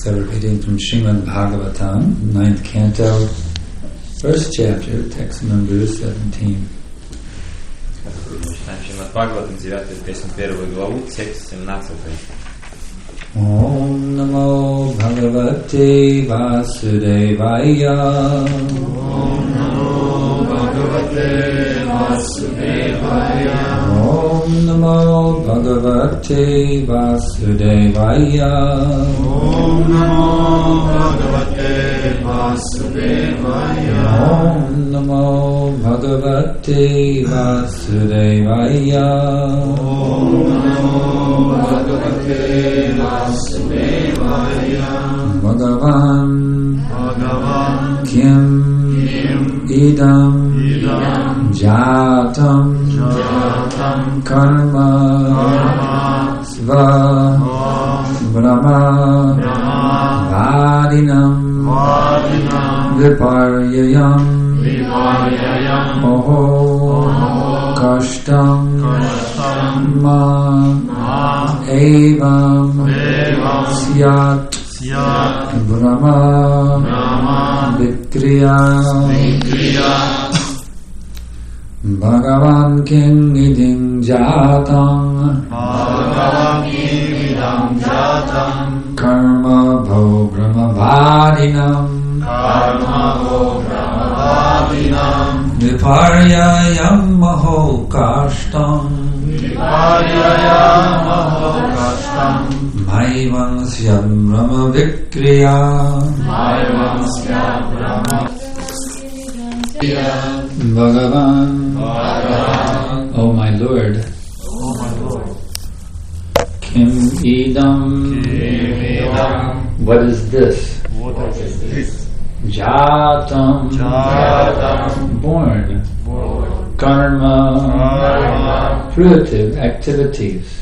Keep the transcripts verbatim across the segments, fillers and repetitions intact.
Namaskar, reading from Srimad Bhagavatam, ninth canto, first chapter, text number seventeen. Srimad Bhagavatam, девятая песня, первую главу, текст семнадцатый. Om Namo Bhagavate Vasudevaya. Om Namo Bhagavate Vasudevaya. Om Namo Bhagavate Vasudevaya. Om Namo Bhagavate Vasudevaya. Om Namo Bhagavate Vasudevaya. Om Namo Bhagavate Vasudevaya. Bhagavan Bhagavan Kim Kim Idam Idam Jatam Jatam Karma Karma Sva Sva Brahma Brahma Vadinam Vadinam Viparyayam Viparyayam Oho Oho Kashtam Kashtam Ma Ma Evam Evam Syat Syat Brahma Brahma Vikriya Vikriya Bhagavan King Iding Jatam Bhagavan Idam Jatam Karma Bho Brahma Vadinam Karma Bho Brahma Vadinam Viparyayam Maho Kashtam Viparyayam Maho Kashtam Maivam Syam Brahma Vikriya Maivam Syam Brahma Bhagavan Bhagavan O my Lord O my Lord Kim Idam Idam What is this? What is this? Jatam Jatam Born Born Karma Karma Fruitive activities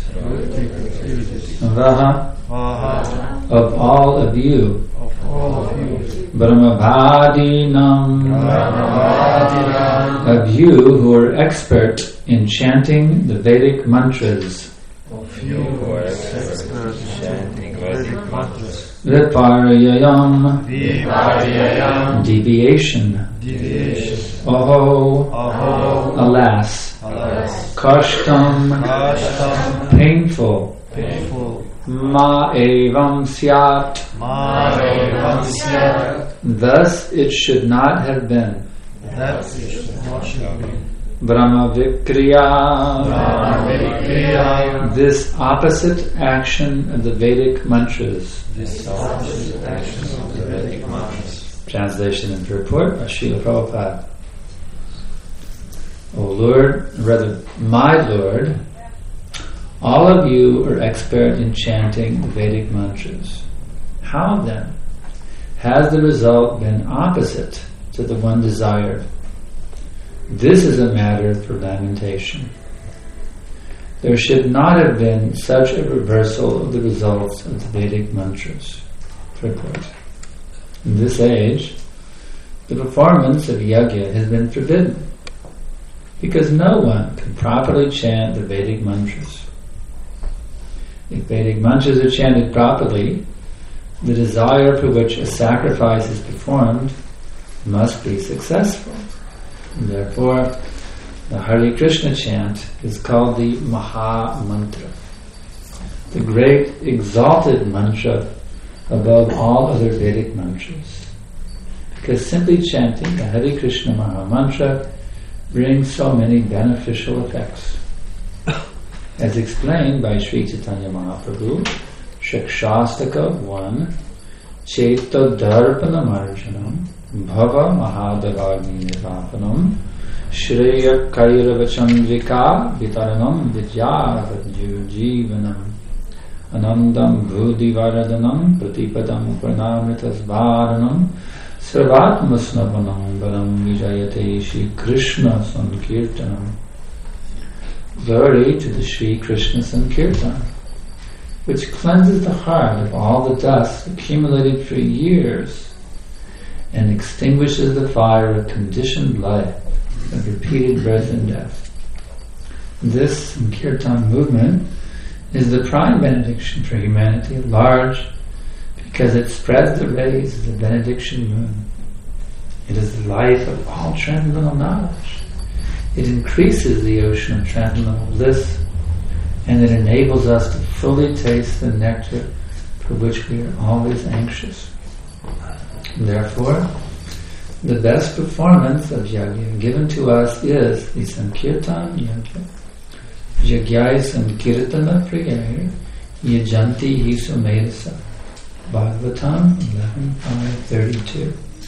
Vaha Vaha Of all of you Of all of you Brahmavadinam Brahmavadinam Of you who are expert in chanting the Vedic mantras Of you who are expert in chanting Vedic mantras Viparyayam Viparyayam Deviation Deviation Oho Aho Alas Alas Kashtam Kashtam Painful Painful Ma evam syat Ma'evam Syat Thus it should not have been That should not should be Brahma Vikriya Brahma Vikriya This opposite action of the Vedic mantras. This opposite action of the Vedic mantras. Translation and purport by Srila Prabhupada. O Lord, rather, my Lord, all of you are expert in chanting the Vedic mantras. How then has the result been opposite to the one desired? This is a matter for lamentation. There should not have been such a reversal of the results of the Vedic mantras. Purport. In this age, the performance of yajna has been forbidden because no one can properly chant the Vedic mantras. If Vedic mantras are chanted properly, the desire for which a sacrifice is performed must be successful. And therefore, the Hare Krishna chant is called the Maha Mantra, the great exalted mantra above all other Vedic mantras. Because simply chanting the Hare Krishna Maha Mantra brings so many beneficial effects. As explained by Sri Chaitanya Mahaprabhu, Shikshastaka one, Chaita Darpana Marjanam, Bhava Mahadavagni Nivapanam, Shreya Kairava Chandrika, Vitaranam Vidyavadju Jivanam, Anandam Bhudivaradhanam, Pratipadam Pranamritas Varanam, Sarvatmasnavanam Balam Vijayate Shri Krishna Sankirtanam. Glory to the Shri Krishna Sankirtan, which cleanses the heart of all the dust accumulated for years and extinguishes the fire of conditioned life, of repeated birth and death. This Sankirtan movement is the prime benediction for humanity at large, because it spreads the rays of the benediction moon. It is the life of all transcendental knowledge. It increases the ocean of transcendental bliss, and it enables us to fully taste the nectar for which we are always anxious. And therefore, the best performance of yajna given to us is the Sankirtan yajna. Yagyaya Sankirtana Priyaya Yajanti Hi Sumedasa. Bhagavatam eleven five thirty-two.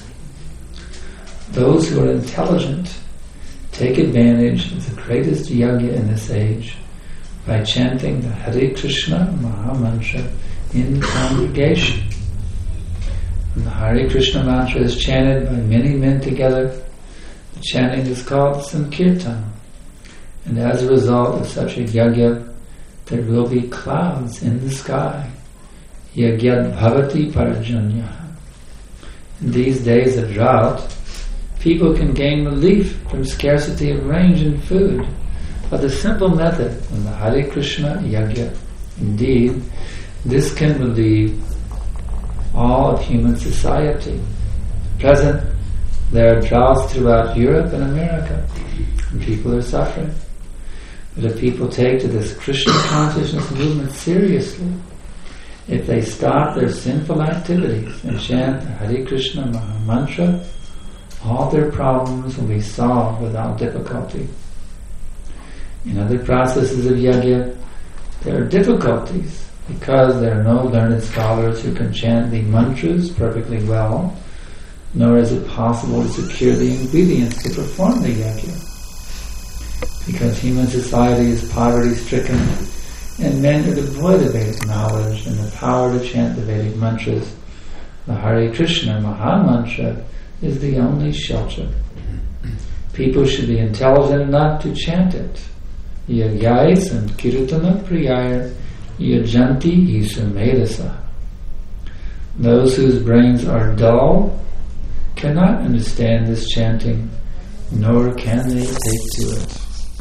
Those who are intelligent take advantage of the greatest yajna in this age by chanting the Hare Krishna Mahamantra in congregation. When the Hare Krishna mantra is chanted by many men together, the chanting is called Sankirtan. And as a result of such a yajna, there will be clouds in the sky. Yagyad bhavati parajanya. In these days of drought, people can gain relief from scarcity of range and food by the simple method of the Hare Krishna yajna. Indeed, this can relieve all of human society. At present, there are droughts throughout Europe and America, and people are suffering. But if people take to this Krishna consciousness movement seriously, if they stop their sinful activities and chant the Hare Krishna Maha Mantra, all their problems will be solved without difficulty. In other processes of yajna, there are difficulties because there are no learned scholars who can chant the mantras perfectly well, nor is it possible to secure the ingredients to perform the yajna. Because human society is poverty-stricken and men are devoid of Vedic knowledge and the power to chant the Vedic mantras, the Hare Krishna Maha Mantra is the only shelter. People should be intelligent enough to chant it. Yagyaya Sankirtana Priyaya Yajanti Hi Sumedasa. Those whose brains are dull cannot understand this chanting, nor can they take to it.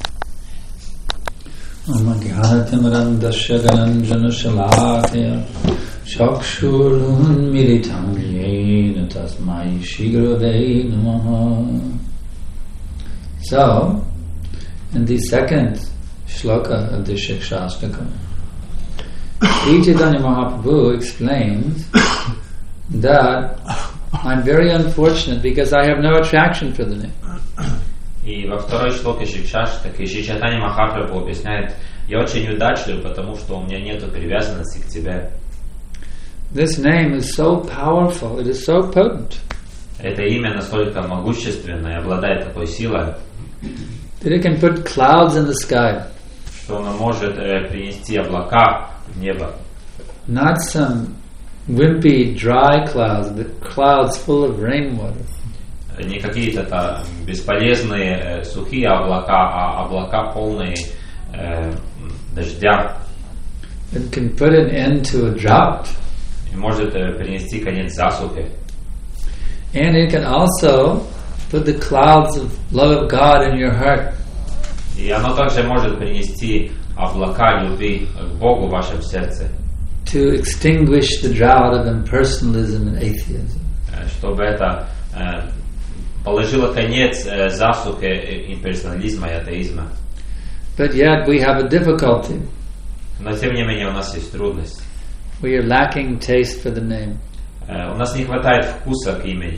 Om Jnanatimram Dasya Gananjana Shalakaya Chakshurun Militam Yena Tasmai Shri Gurave Namaha. So, in the second shloka of the Shikshastakam, Sri Chaitanya Mahaprabhu explains that I'm very unfortunate because I have no attraction for the name. И во второй шлоке Шикшаштака Шри Чайтанья Махапрабху объясняет: я очень удачлив, потому что у меня нет привязанности к тебе. This name is so powerful, it is so potent. Это имя настолько могущественное, обладает такой силой, that it can put clouds in the sky. Что оно может э, принести облака в небо. Not some wimpy, dry clouds, but clouds full of rainwater. Не какие-то бесполезные э, сухие облака, а облака полные э, дождя. It can put an end to a drought. И может э, принести конец засухе. And it can also put the clouds of love of God in your heart. И оно также может принести облака любви к Богу в вашем сердце. To extinguish the drought of impersonalism and atheism. Чтобы это э, положило конец э, засухе имперсонализма и атеизма. But yet we have a difficulty. Но тем не менее у нас есть трудность. We are lacking taste for the name. Э, у нас не хватает вкуса к имени.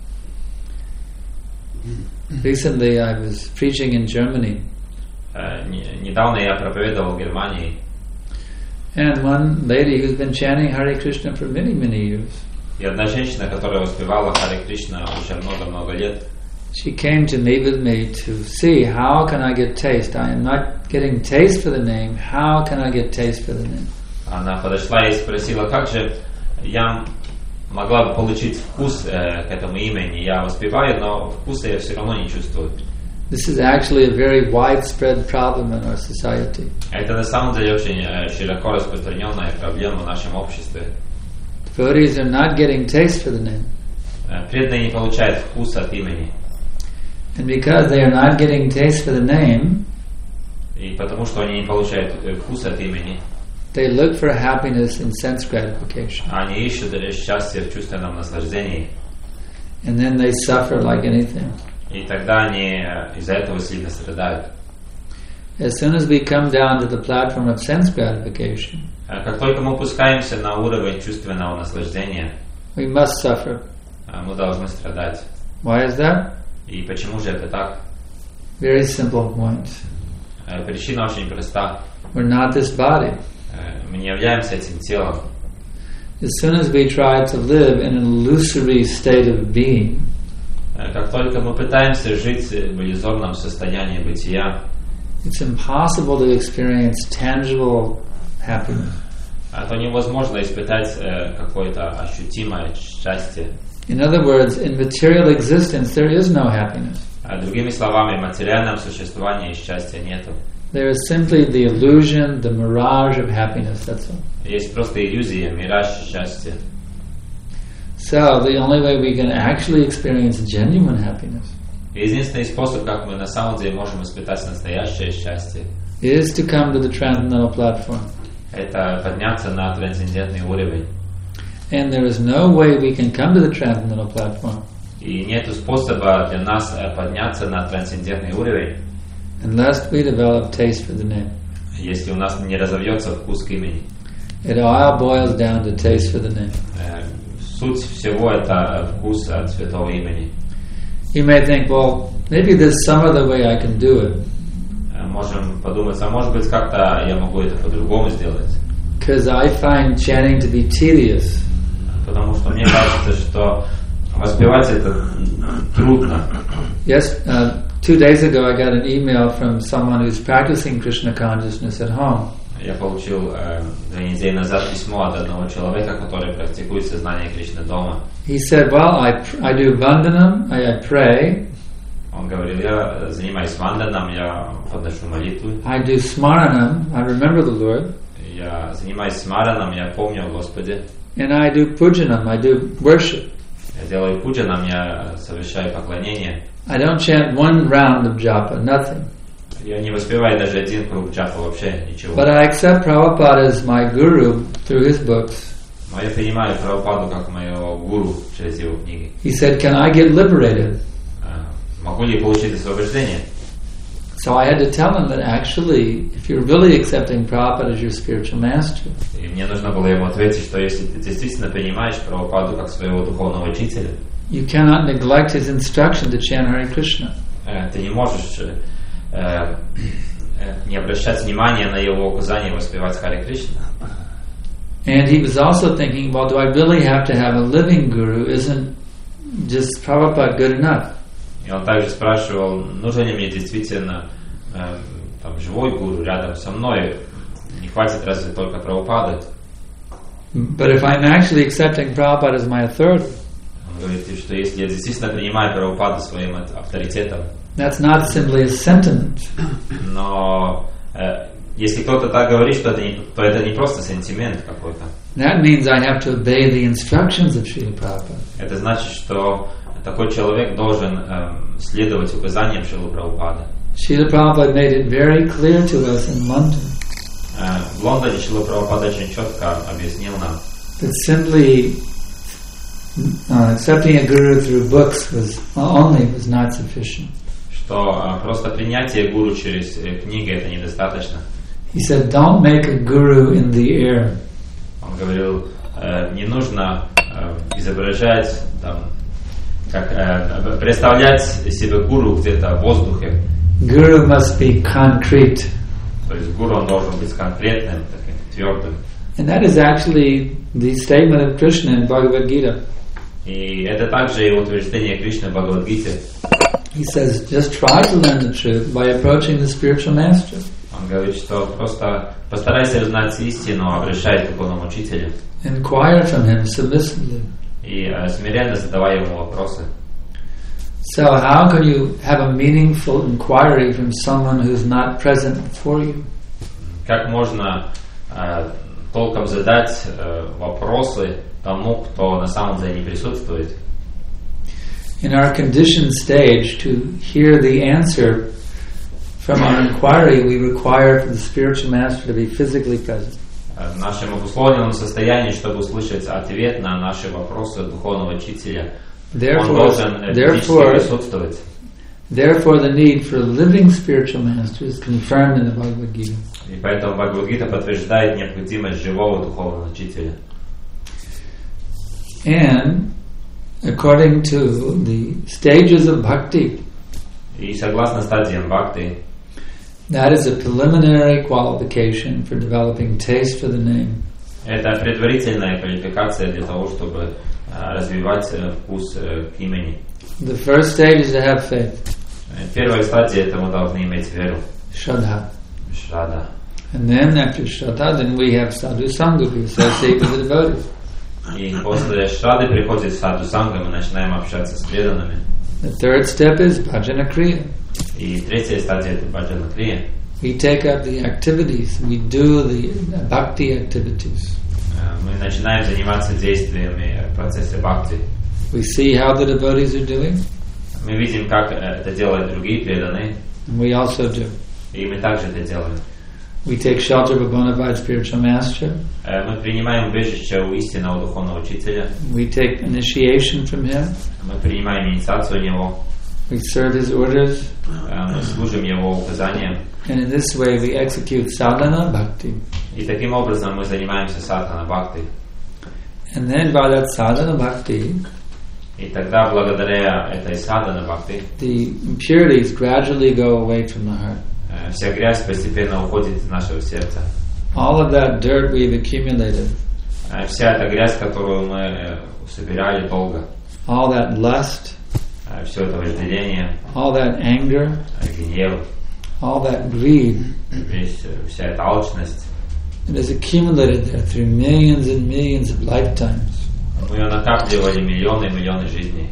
Recently I was preaching in Germany. Uh, недавно я проповедовал в Германии. And one lady who's been chanting Hare Krishna for many, many years. И одна женщина, которая воспевала Харе Кришна уже много-много лет. She came to meet with me to see how can I get taste. I am not getting taste for the name. How can I get taste for the name? Она подошла и спросила, как же я могла бы получить вкус э, к этому имени. Я воспеваю, но вкуса я все равно не чувствую. This is actually a very widespread problem in our society. Это на самом деле очень э, широко распространенная проблема в нашем обществе. Devotees are not getting taste for the name. Э, преданные не получают вкуса от имени. And because they are not getting taste for the name, и потому что они не получают э, вкуса от имени, They look for happiness in sense gratification. Они ищут счастье в чувственном наслаждении. And then they suffer like anything. И тогда они из-за этого сильно страдают. As soon as we come down to the platform of sense gratification, как только мы опускаемся на уровень чувственного наслаждения, we must suffer. Мы должны страдать. Why is that? И почему же это так? Very simple point. Причина очень проста. We're not this body. Мы не являемся этим телом. As soon as we try to live in an illusory state of being, как только мы пытаемся жить в иллюзорном состоянии бытия, it's impossible to experience tangible happiness. То невозможно испытать какое-то ощутимое счастье. In other words, in material existence there is no happiness. Другими словами, в материальном существовании счастья нету. There is simply the illusion, the mirage of happiness, that's all. Есть просто иллюзия, мираж счастья. So, the only way we can actually experience genuine happiness единственный способ, как мы на самом деле можем испытать настоящее счастье, is to come to the transcendental platform. Это подняться на трансцендентный уровень. And there is no way we can come to the transcendental platform И нет способа для нас подняться на трансцендентный уровень, unless we develop taste for the name. Если у нас не разовьется вкус к имени. It all boils down to taste for the name. Суть всего это вкус от святого имени. You may think, well, maybe there's some other way I can do it. Можем подумать, а может быть как-то я могу это по-другому сделать. Because I find chanting to be tedious. Потому что мне кажется, что воспевать это трудно. Yes, uh, two days ago I got an email from someone who's practicing Krishna consciousness at home. Я получил э, две недели назад письмо от одного человека, который практикует сознание Кришны дома. He said, well, I, I do vandanam, I, I pray. Он говорил, я занимаюсь ванданом, я подношу молитву. I do smaranam, I remember the Lord. Я занимаюсь смараном, я помню о Господе. And I do pujanam, I do worship. Я делаю пуджанам, я совершаю поклонение. I don't chant one round of japa, nothing. Я не воспеваю даже один круг джапа, вообще ничего. But I accept Prabhupada as my guru through his books. Но я принимаю Прабхупаду как моего гуру через его книги. He said, can I get liberated? Могу ли получить освобождение? So I had to tell him that actually, if you're really accepting Prabhupada as your spiritual master, И мне нужно было ему ответить, что если ты действительно принимаешь Прабхупаду как своего духовного учителя, you cannot neglect his instruction to chant Hare Krishna. ты не можешь э, не обращать внимания на его указание воспевать Харе Кришна. And he was also thinking, well, do I really have to have a living guru? Isn't just Prabhupada good enough? И он также спрашивал, нужен ли мне действительно э, там, живой гуру рядом со мной? Не хватит разве только Прабхупады? But if I'm actually accepting Prabhupada as my authority, он говорит, что если я действительно принимаю Прабхупаду своим авторитетом, that's not simply a sentiment. Но э, если кто-то так говорит, что это не, то это не просто сентимент какой-то. That means I have to obey the instructions of Srila Prabhupada. Это значит, что такой человек должен э, следовать указаниям Шрилы Прабхупады. Srila Prabhupada made it very clear to us in London. Э, в Лондоне Шрила Прабхупада очень четко объяснил нам, that simply uh, accepting a guru through books was only was not sufficient. Что э, просто принятие гуру через э, книги это недостаточно. He said, don't make a guru in the air. Он говорил, э, не нужно э, изображать, там, как э, представлять себе гуру где-то в воздухе. Guru must be concrete. То есть гуру он должен быть конкретным, таким твердым. And that is actually the statement of Krishna in Bhagavad Gita. И это также и утверждение Кришны в Бхагавад-гите. He says, just try to learn the truth by approaching the spiritual master. Он говорит, что просто постарайся узнать истину, обращаясь к духовному учителю. Inquire from him submissively. И э, смиренно задавай ему вопросы. So how can you have a meaningful inquiry from someone who's not present before you? Как можно э, толком задать э, вопросы тому, кто на самом деле не присутствует? In our conditioned stage, to hear the answer from our inquiry, we require for the spiritual master to be physically present. в нашем обусловленном состоянии, чтобы услышать ответ на наши вопросы духовного учителя. Therefore, Он должен физически присутствовать. Therefore, the need for living spiritual masters is confirmed in the Bhagavad Gita. И поэтому Бхагавад-гита подтверждает необходимость живого духовного учителя. And according to the stages of bhakti, и согласно стадиям бхакти, that is a preliminary qualification for developing taste for the name. Это предварительная квалификация для того, чтобы развивать вкус к имени. The first stage is to have faith. Первая стадия — это мы должны иметь веру. Shraddha. Shraddha. And then after Shraddha, then we have sadhu sangha, we associate with the devotees. И после Шрадды приходит саду санга, мы начинаем общаться с преданными. The third step is bhajana kriya. И третья стадия — это баджана крия. We take up the activities, we do the bhakti activities. Мы начинаем заниматься действиями в процессе бхакти. We see how the devotees are doing. Мы видим, как это делают другие преданные. And we also do. И мы также это делаем. We take shelter of a bona fide spiritual master. Мы принимаем убежище у истинного духовного учителя. We take initiation from him. Мы принимаем инициацию у него. We serve his orders. Мы служим его указаниям. And in this way we execute sadhana bhakti. И таким образом мы занимаемся садхана бхакти. And then by that sadhana bhakti, и тогда благодаря этой садхана бхакти, the impurities gradually go away from the heart. Вся грязь постепенно уходит из нашего сердца. All of that dirt we've accumulated. Вся эта грязь, которую мы собирали долго. All that lust. Все это вожделение. All that anger. Гнев. All that greed. Вся эта алчность. It is accumulated there through millions and millions of lifetimes. Мы ее накапливали миллионы и миллионы жизней.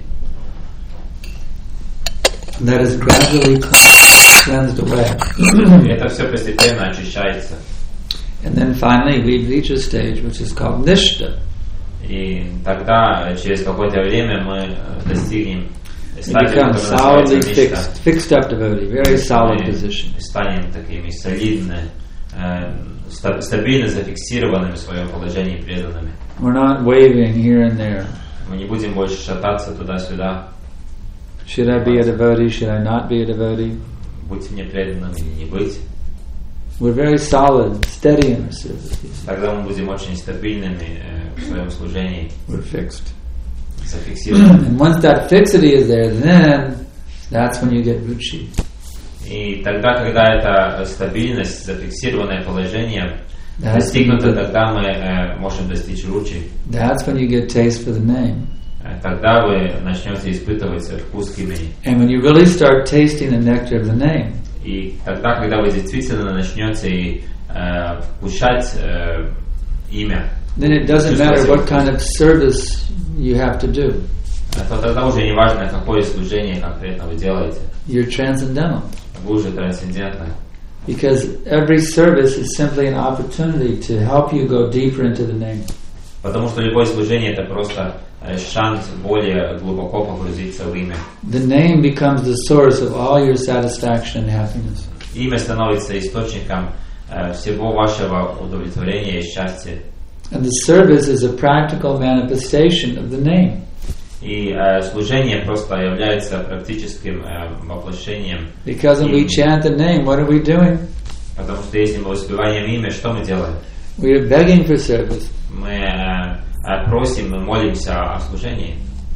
That is gradually cleansed away. Это все постепенно очищается. And then finally we reach a stage which is called nishta. И тогда через какое-то время мы достигнем стадии, которая называется ништа. Fixed up devotee, very solid position. Станем такими солидными, стабильно зафиксированными в своем положении преданными. We're not waving here and there. Мы не будем больше шататься туда-сюда. Should I be a devotee? Should I not be a devotee? Быть мне преданным или не быть. We're very solid, steady in our service. Тогда мы будем очень стабильными в своем служении. We're fixed. Зафиксированы. And once that fixity is there, then that's when you get ruchi. И тогда, когда эта стабильность, зафиксированное положение достигнуто, тогда мы э, можем достичь ручи. That's when you get taste for the name. Тогда вы начнете испытывать вкус к имени. And when you really start tasting the nectar of the name. И тогда, когда вы действительно начнете э, вкушать э, имя. Then it doesn't matter what kind of service you have to do. То тогда уже не важно, какое служение конкретно вы делаете. You're transcendental. Вы уже трансцендентны. Because every service is simply an opportunity to help you go deeper into the name. Потому что любое служение — это просто шанс более глубоко погрузиться в имя. The name becomes the source of all your satisfaction and happiness. Имя становится источником э, всего вашего удовлетворения и счастья. And the service is a practical manifestation of the name. И э, служение просто является практическим э, воплощением. Because when we chant the name, what are we doing? Потому что если мы воспеваем имя, что мы делаем? We are begging for service. Мы э, просим, мы молимся о служении.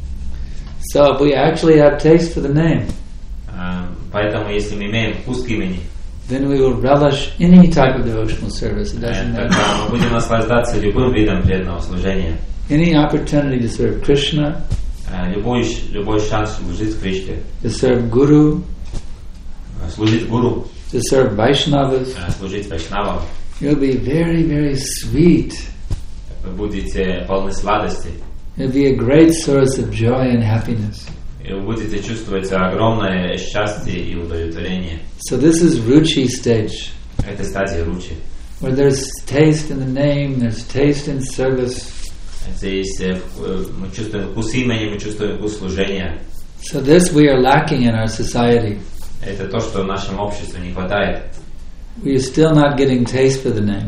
So if we actually have taste for the name, э, поэтому если мы имеем вкус к имени, then we will relish any type of devotional service. It doesn't matter. Тогда мы будем наслаждаться любым видом преданного служения. Any opportunity to serve Krishna, любой любой шанс служить Кришне, to serve Guru, служить Гуру, to serve Vaishnavas, служить Вайшнавам. You'll be very, very sweet. Вы будете полны сладости. It'll be a great source of joy and happiness. И вы будете чувствовать огромное счастье и удовлетворение. So this is Ruchi stage. Это стадия ручи. Where there's taste in the name, there's taste in service. Здесь мы чувствуем вкус имени, мы чувствуем вкус служения. So this we are lacking in our society. Это то, что в нашем обществе не хватает. We are still not getting taste for the name.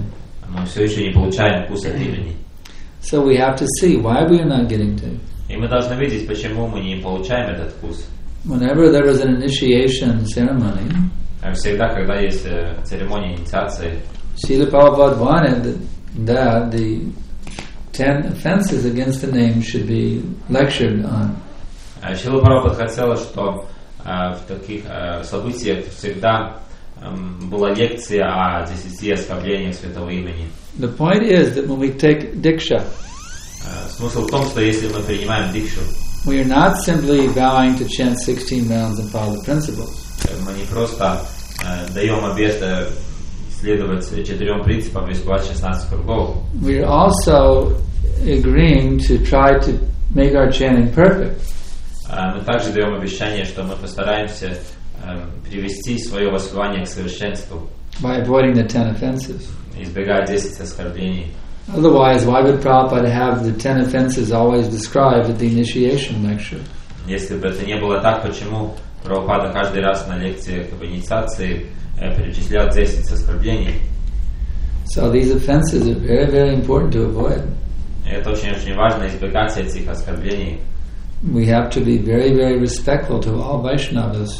мы все еще не получаем вкус от имени. So we have to see why we are not getting to. И мы должны видеть, почему мы не получаем этот вкус. Whenever there was an initiation ceremony, Всегда, когда есть церемония инициации, Srila Prabhupada wanted that the ten offenses against the name should be lectured on. Шрила Прабхупада хотела, что в таких событиях всегда была лекция о десяти оскорблениях святого имени. The point is that when we take diksha, смысл в том, что если мы принимаем дикшу, we are not simply vowing to chant sixteen rounds and follow the principles. Мы не просто даем обет следовать четырем принципам и исполнять шестнадцать кругов. We are also agreeing to try to make our chanting perfect. Мы также даем обещание, что мы постараемся привести свое воспевание к совершенству, by avoiding the ten offenses. избегая десять оскорблений. Otherwise, why would Prabhupada have the ten offenses always described at the initiation lecture? Если бы это не было так, почему Прабхупада каждый раз на лекции об инициации перечислял десять оскорблений? So these offenses are very, very important to avoid. Это очень-очень важно, избегать этих оскорблений. We have to be very, very respectful to all Vaishnavas.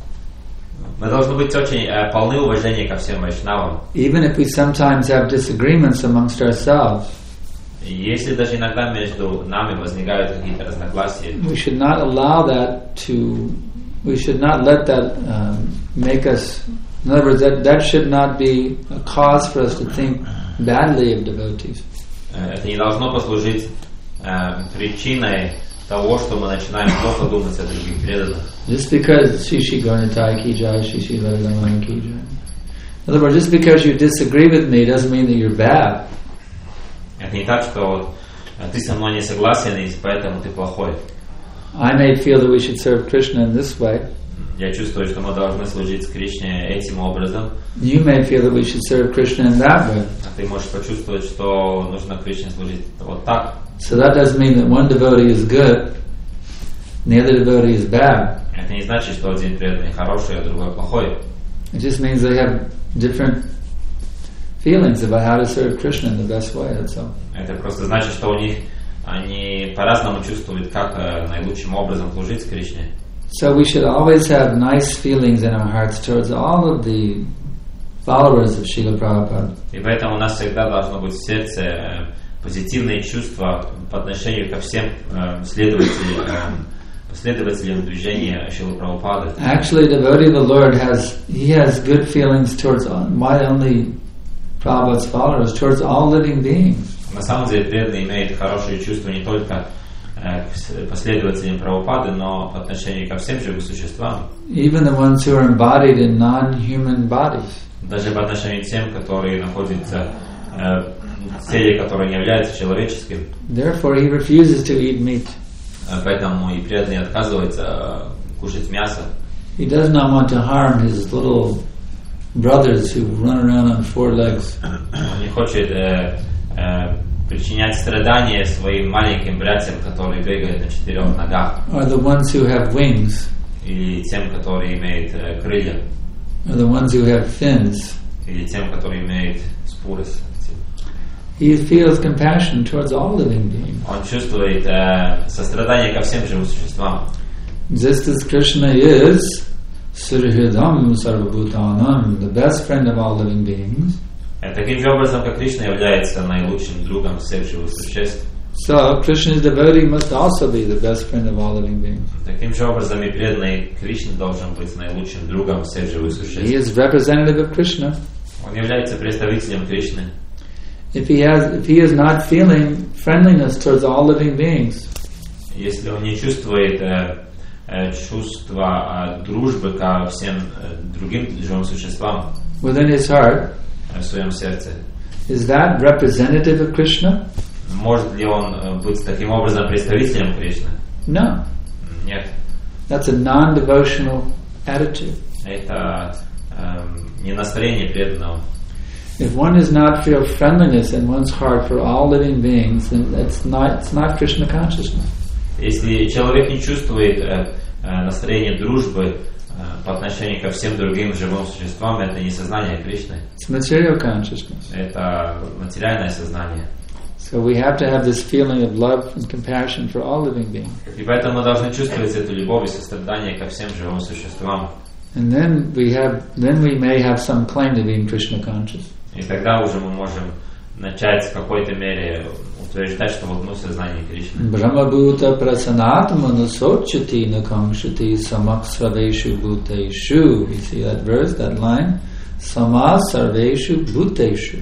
Мы должны быть очень э, полны уважения ко всем вайшнавам. Even if we sometimes have disagreements amongst ourselves, И если даже иногда между нами возникают какие-то разногласия, we should not allow that to, we should not let that um, make us, in other words, that, that should not be a cause for us to think badly of devotees. это не должно послужить э, причиной того, что мы начинаем плохо думать о других преданных. Just because Shishi Garnitai ki jai, Shishi Radharani ki jai. In other words, just because you disagree with me doesn't mean that you're bad. Это не так, что ты со мной не согласен, и поэтому ты плохой. I may feel that we should serve Krishna in this way. Я чувствую, что мы должны служить Кришне этим образом. You may feel that we should serve Krishna in that way. А ты можешь почувствовать, что нужно Кришне служить вот так. So that doesn't mean that one devotee is good and the other devotee is bad. Это не значит, что один преданный хороший, а другой плохой. It just means they have different feelings about how to serve Krishna in the best way, that's all. Это просто значит, что у них они по-разному чувствуют, как наилучшим образом служить Кришне. So we should always have nice feelings in our hearts towards all of the followers of Srila Prabhupada. И поэтому у нас всегда должно быть в сердце позитивные чувства по отношению ко всем следователям, последователям движения Шрилы Прабхупады. Actually, the devotee of the Lord has he has good feelings towards why only Prabhupada's followers, towards all living beings. На самом деле преданный имеет хорошие чувства не только к последователям Прабхупады, но по отношению ко всем живым существам. Even the ones who are embodied in non-human bodies. Даже по отношению к тем, которые находятся в теле, которое не является человеческим. Therefore, he refuses to eat meat. Поэтому и преданный отказывается кушать мясо. He does not want to harm his little brothers who run around on four legs. Он не хочет э, э, причинять страдания своим маленьким братьям, которые бегают на четырех ногах. Or the ones who have wings. Или тем, которые имеют э, крылья. Or the ones who have fins. Или тем, которые имеют споры. He feels compassion towards all living beings. Он чувствует э, сострадание ко всем живым существам. Just as Krishna is Surhridam Sarvabhutanam, the best friend of all living beings. Таким же образом, как Кришна является наилучшим другом всех живых существ. So Krishna's devotee must also be the best friend of all living beings. Таким же образом и преданный Кришне должен быть наилучшим другом всех живых существ. He is representative of Krishna. Он является представителем Кришны. If he has, if he is not feeling friendliness towards all living beings, если он не чувствует э, э, чувства э, дружбы ко всем э, другим живым существам within his heart, э, в своем сердце, is that representative of Krishna? Может ли он э, быть таким образом представителем Кришны? No. Нет. That's a non-devotional attitude. Это э, не настроение преданного. If one does not feel friendliness in one's heart for all living beings, then that's not, it's not Krishna consciousness. Если человек не чувствует э, э, настроение дружбы по отношению ко всем другим живым существам, это не сознание Кришны. It's material consciousness. Это материальное сознание. So we have to have this feeling of love and compassion for all living beings. И поэтому мы должны чувствовать эту любовь и сострадание ко всем живым существам. And then we have, then we may have some claim to being Krishna conscious. И тогда уже мы можем начать в какой-то мере утверждать, что вот мы в сознании Кришны. Brahmabhuta prasanatma nasochati nakamshati samak sarveshu bhuteshu. You see that verse, that line? Sama sarveshu bhuteshu.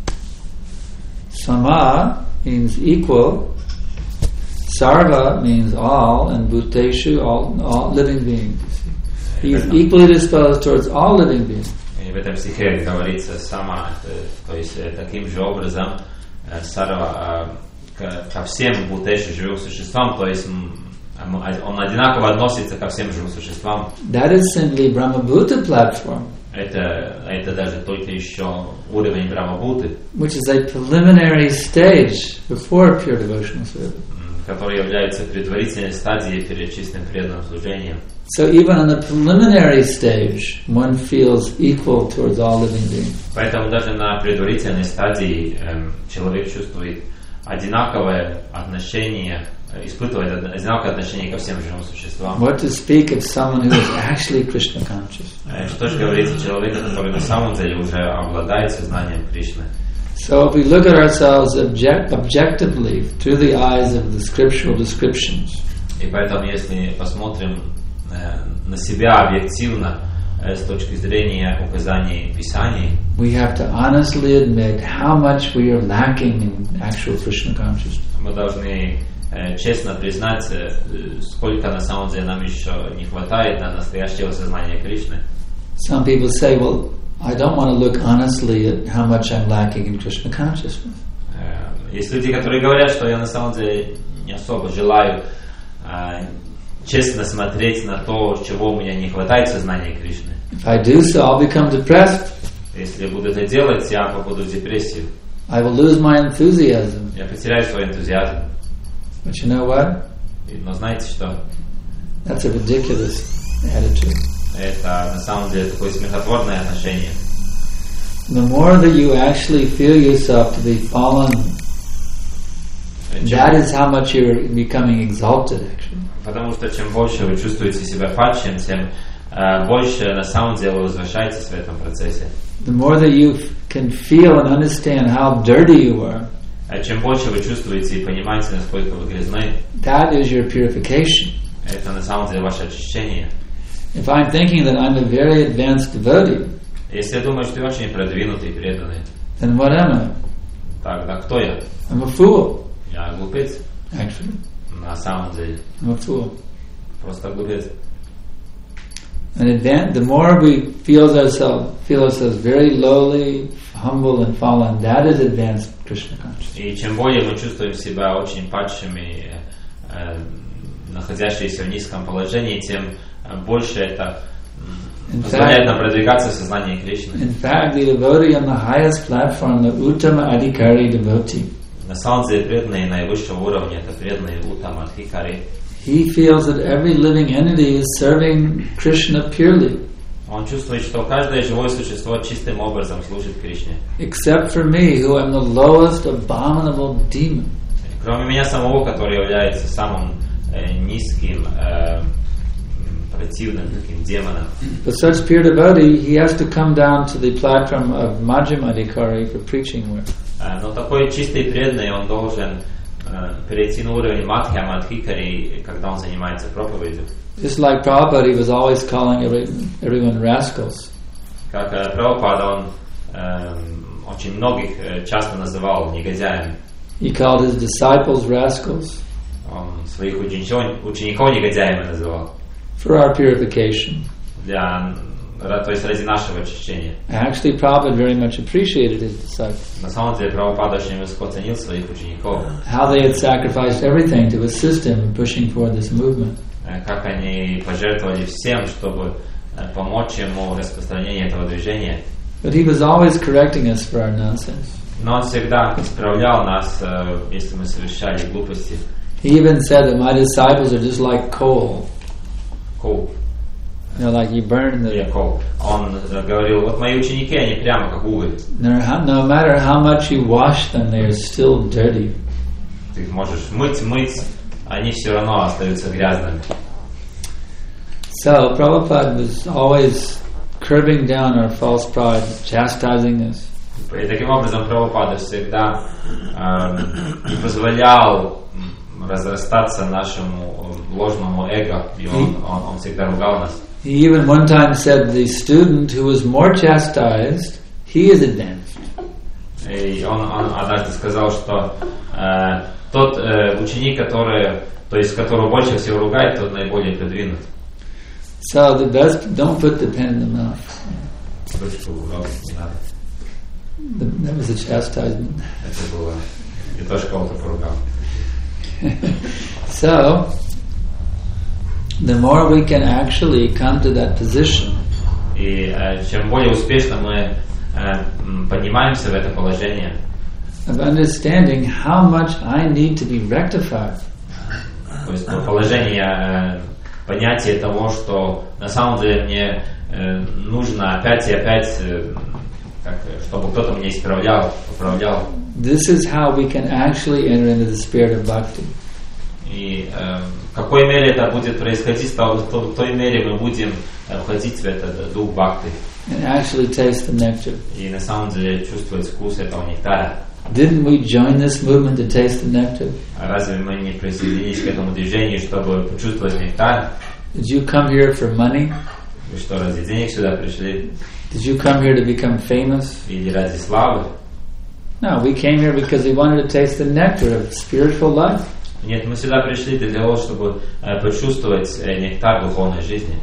Sama means equal, sarva means all, and bhuteshu, all, all living beings. He is equally disposed towards all living beings. И в этом стихе говорится сама, то есть таким же образом сарва ко всем бутеши живым существам, то есть он одинаково относится ко всем живым существам. That is simply Brahmabhuta platform. Это, это даже только еще уровень Брахмабhuты, which is a preliminary stage before pure devotional service. который является предварительной стадией перед чистым преданным служением. So even on the preliminary stage, one feels equal towards all living beings. Поэтому даже на предварительной стадии эм, человек чувствует одинаковое отношение, испытывает одинаковое отношение ко всем живым существам. What to speak of someone who is actually Krishna conscious? Что же говорить о человеке, который на самом деле уже обладает сознанием Кришны? So if we look at ourselves object, objectively through the eyes of the scriptural descriptions, и поэтому, если посмотрим э, на себя объективно э, с точки зрения указаний Писаний, we have to honestly admit how much we are lacking in actual Krishna consciousness. Мы должны э, честно признать, э, сколько на самом деле нам еще не хватает на настоящего сознания Кришны. Some people say, well, I don't want to look honestly at how much I'm lacking in Krishna consciousness. Есть люди, которые говорят, что я на самом деле не особо желаю э, честно смотреть на то, чего у меня не хватает в сознании Кришны. If I do so, I'll become depressed. Если я буду это делать, я попаду в депрессию. I will lose my enthusiasm. Я потеряю свой энтузиазм. But you know what? Но знаете что? That's a ridiculous attitude. Это на самом деле такое смехотворное отношение. The more that you actually feel yourself to be fallen, that is how much you're becoming exalted, actually. Потому что чем больше вы чувствуете себя падшим, тем э, больше на самом деле возвышаетесь в этом процессе. The more that you can feel and understand how dirty you are, А чем больше вы чувствуете и понимаете, насколько вы грязны, that is your purification. это на самом деле ваше очищение. If I'm thinking that I'm a very advanced devotee, Если я думаю, что я очень продвинутый и преданный, then what am I? тогда кто я? I'm a fool, Я глупец. actually. На самом деле. I'm a fool. Просто глупец. And advan- the more we feel ourselves, feel ourselves very lowly, humble and fallen, that is advanced Krishna consciousness. И чем более мы чувствуем себя очень падшими, э, находящиеся в низком положении, тем больше это позволяет нам продвигаться в сознании Кришны. In fact, the devotee on the highest platform, the Uttama Adhikari devotee, На самом деле преданные наивысшего уровня это преданные Уттама Адхикари. he feels that every living entity is serving Krishna purely, Он чувствует, что каждое живое существо чистым образом служит Кришне. except for me, who am the lowest abominable demon. Кроме меня самого, который является самым э, низким, э, противным таким демоном. For such pure devotee, he has to come down to the platform of Majjhima Adhikari for preaching work. Э, но такой чистый преданный, он должен э, перейти на уровень Мадхьяма Адхикари, когда он занимается проповедью. Just like Prabhupada, he was always calling every, everyone rascals. Как э, Прабхупада, он э, очень многих э, часто называл негодяями. He called his disciples rascals Он своих учеников, учеников негодяями называл. for our purification. Для, то есть ради нашего очищения. Actually, Prabhupada very much appreciated his disciples. На самом деле Прабхупада очень высоко ценил своих учеников. How they had sacrificed everything to assist him in pushing forward this movement. Как они пожертвовали всем, чтобы помочь ему в распространении этого движения. But he was always correcting us for our nonsense. Но он всегда исправлял нас, если мы совершали глупости. He even said that my disciples are just like coal. Cool. You know, like you burn the. Яков. Он говорил, вот мои ученики, они прямо как уголь. No matter how much you wash them, they are still dirty. Ты их можешь мыть, мыть, они все равно остаются грязными. So Prabhupada was always curbing down our false pride, chastising us. И таким образом Прабхупада всегда э, не позволял разрастаться нашему ложному эго, и он, он, он всегда ругал нас. He even one time said the student who was more chastised, he is advanced. И он, он однажды сказал, что э, тот э, ученик, который, то есть которого больше всего ругает, тот наиболее продвинут. So the best, don't put the pen in the mouth. The, that was a chastisement. Это было, я тоже кого-то поругал. So, the more we can actually come to that position, и э, чем более успешно мы э, поднимаемся в это положение, of understanding how much I need to be rectified. То есть положение э, понятие того, что на самом деле мне э, нужно опять и опять, э, как, чтобы кто-то меня исправлял, поправлял. This is how we can actually enter into the spirit of bhakti. И э, в какой мере это будет происходить, в той, в той мере мы будем э, входить в этот дух бхакти. And actually taste the nectar. И на самом деле чувствовать вкус этого нектара. Didn't we join this movement to taste the nectar? А разве мы не присоединились к этому движению, чтобы почувствовать нектар? Did you come here for money? Вы что, ради денег сюда пришли? Did you come here to become famous? Или ради славы? No, we came here because we wanted to taste the nectar of spiritual life. Нет, мы сюда пришли для того, чтобы э, почувствовать э, нектар духовной жизни.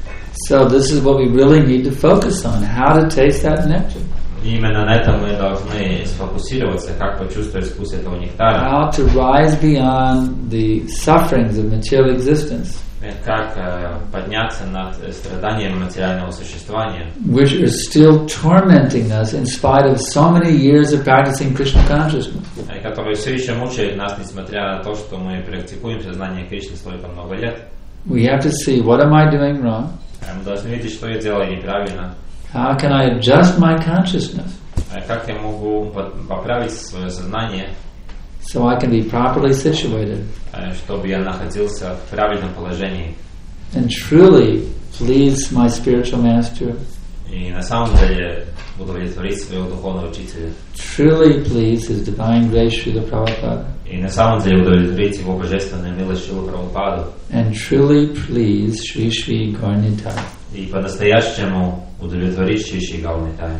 So this is what we really need to focus on, how to taste that nectar. И именно на этом мы должны сфокусироваться, как почувствовать вкус этого нектара. How to rise beyond the sufferings of material existence. Как э, подняться над страданием материального существования, which are still tormenting us in spite of so many years of practicing Krishna consciousness. которые все еще мучают нас, несмотря на то, что мы практикуем сознание Кришны столько много лет. We have to see, what am I doing wrong? Мы должны видеть, что я делаю неправильно. How can I adjust my consciousness? Как я могу поправить свое сознание, so I can be properly situated, чтобы я находился в правильном положении, and truly please my spiritual master, и на самом деле удовлетворить своего духовного учителя, truly please His divine grace Srila Prabhupada, и на самом деле удовлетворить его божественную милость Шрилу Прабхупаду, and truly please Shri Shri Gaur Nitai, и по-настоящему удовлетворить Шри Шри Гаур Нитай.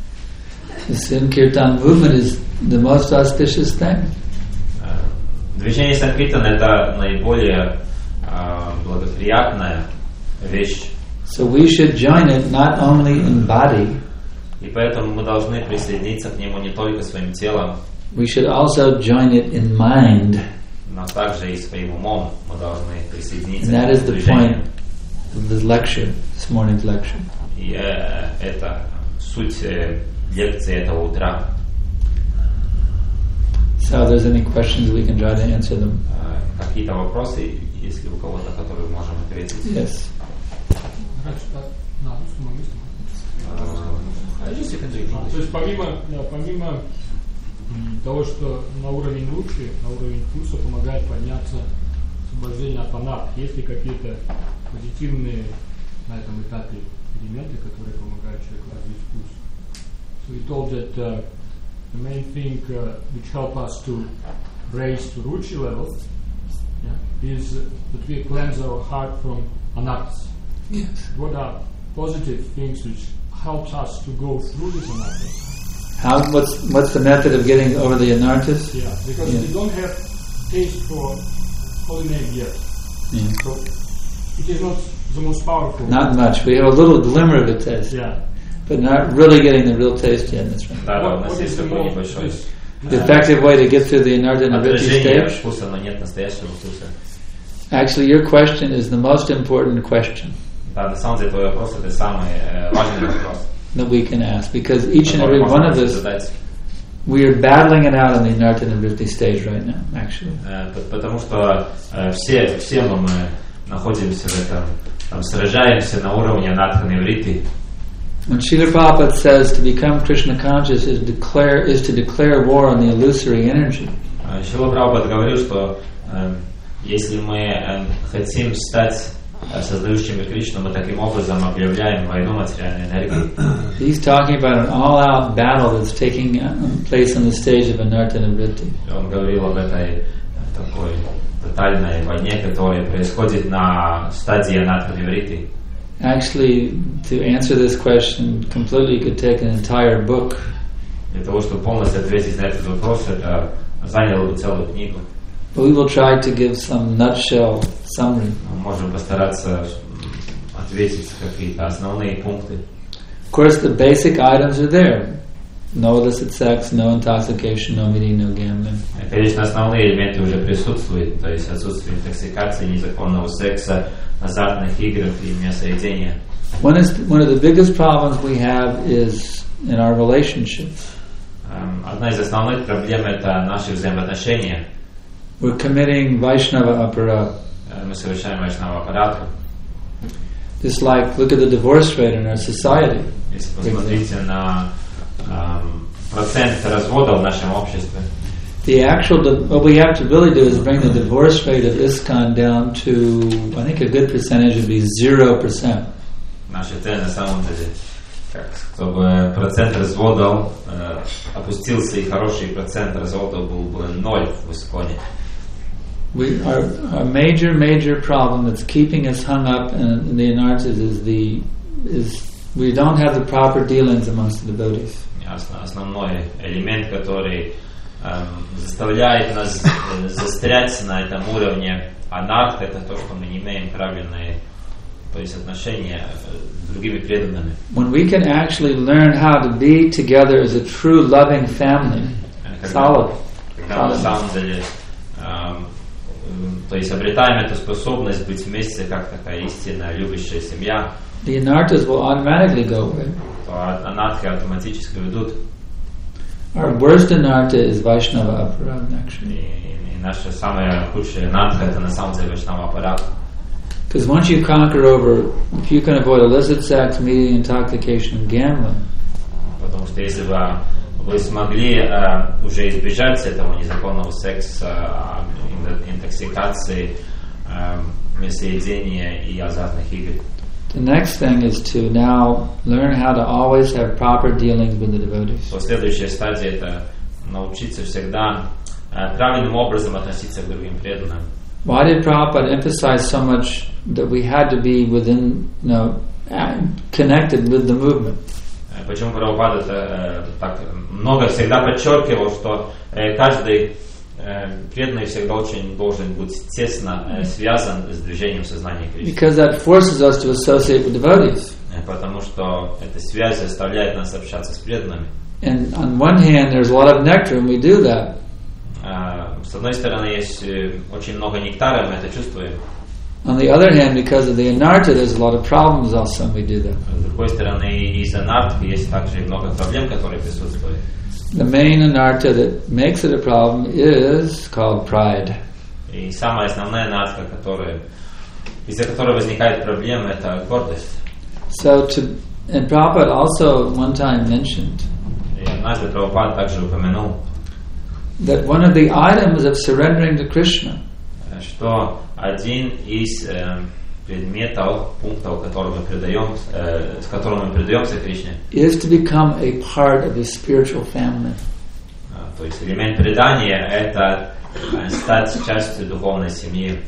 The Sankirtan movement is the most auspicious thing. Движение Санкиртана — это наиболее uh, благоприятная вещь. So we should join it not only in body, и поэтому мы должны присоединиться к нему не только своим телом, we should also join it in mind. но также и своим умом мы должны присоединиться And that к is этому the движению. point of this lecture, this morning's lecture. И э, это суть э, лекции этого утра. So if there's any questions, we can try to answer them. Э, какие-то вопросы, если у кого-то, которые можем ответить? Yes. То есть помимо, да, помимо того, что на уровень ручи, на уровень вкуса помогает подняться освобождение от анарх, есть ли какие-то позитивные на этом этапе элементы, которые помогают человеку развить вкус? So we told that uh, the main thing uh, which help us to raise to ruchi level, yeah, is that we cleanse our heart from anarthas. Yes. What are positive things which helps us to go through these anarthas? How? What's what's the method of getting over the anarthas? Yeah, because Yeah. we don't have taste for holy name yet. Yeah. So it is not the most powerful. Not much. We have a little glimmer of a taste, Yeah. but not really getting the real taste yet. That's right. Да, да, у What, нас what is есть the такой more небольшой this, The effective way to get through the anartha and vritti отражение stage. вкуса, но нет настоящего вкуса. Actually, your question is the most important question Да, на самом деле твой вопрос — это самый э, важный вопрос. that we can ask, because each and который every one можно of us, задать. we are battling it out on the anartha and vritti stage right now. Actually, Э, п- потому что э, все, все мы, мы находимся в этом там, сражаемся на уровне анатха-неврити. When Srila Prabhupada says to become Krishna conscious is declare is to declare war on the illusory energy. Шрила Прабхупада говорил, что э, если мы э, хотим стать э, создающими Кришну, мы таким образом объявляем войну материальной энергии. He's talking about an all-out battle that's taking place on the stage of Anartha Nivritti. Он говорил об этой такой тотальной войне, которая происходит на стадии анатха-неврити. Actually, to answer this question completely, you could take an entire book. Для того, чтобы полностью ответить на этот вопрос, это заняло бы целую книгу. But we will try to give some nutshell summary. Мы можем постараться ответить какие-то основные пункты. Of course, the basic items are there. No illicit sex, no intoxication, no meeting, no gambling. Конечно, основные элементы уже присутствуют, то есть отсутствие интоксикации, незаконного секса, азартных игр и мясоедения. One is one of the biggest problems we have is in our relationships. Одна из основных проблем это наши взаимоотношения. We're committing Vaishnava aparad. Мы совершаем вайшнава аппарату. Just like look at the divorce rate in our society. Если посмотрите на um, процент развода в нашем обществе. The actual, what we have to really do is bring the divorce rate of ISKCON down to, I think a good percentage would be zero percent. Наша цель на самом деле, как, чтобы процент разводов э, опустился и хороший процент разводов был бы ноль в ISKCON. We, our, our major, major problem that's keeping us hung up in, in the anarthas is the, is we don't have the proper dealings amongst the devotees. Основной элемент, который заставляет нас застрять на этом уровне анарх, это то, что мы не имеем правильные, то есть отношения с другими преданными. When we can actually learn how to be together as a true loving family, solid. Когда на самом деле, то есть обретаем эту способность быть вместе как такая истинная любящая семья, the anarthas will automatically go away. То анархи автоматически уйдут. Our worst anartha is Vaishnava aparad, actually. И, и наша самая худшая анарха это на самом деле вайшнава аппарат. Because once you conquer over, if you can avoid illicit sex, meeting, intoxication, and gambling. Потому что если бы вы смогли э, уже избежать этого незаконного секса, э, интоксикации, э, мясоедения и азартных игр. The next thing is to now learn how to always have proper dealings with the devotees. Следующая стадия это научиться всегда э, правильным образом относиться к другим преданным. Why did Prabhupada emphasize so much that we had to be within, you know, connected with the movement? Почему Прабхупада э, так много всегда подчеркивал, что э, каждый э, преданный всегда очень должен быть тесно э, связан с движением сознания Кришны. Because that forces us to associate with devotees. Потому что эта связь заставляет нас общаться с преданными. And on one hand, there's a lot of nectar, and we do that. Uh, с одной стороны, есть очень много нектара, мы это чувствуем. On the other hand, because of the anartha, there's a lot of problems also, and we do that. С другой стороны, из анархи есть также много проблем, которые присутствуют. The main anartha that makes it a problem is called pride. И самая основная анарха, которая, из-за которой возникает проблема, это гордость. So to, and Prabhupada also one time mentioned. И однажды Прабхупада также упомянул, that one of the items of surrendering to Krishna, что один из э, предметов, пунктов, которые мы предаем, э, с которым мы предаемся Кришне, is to become a part of his spiritual family. То есть элемент предания это стать частью духовной семьи.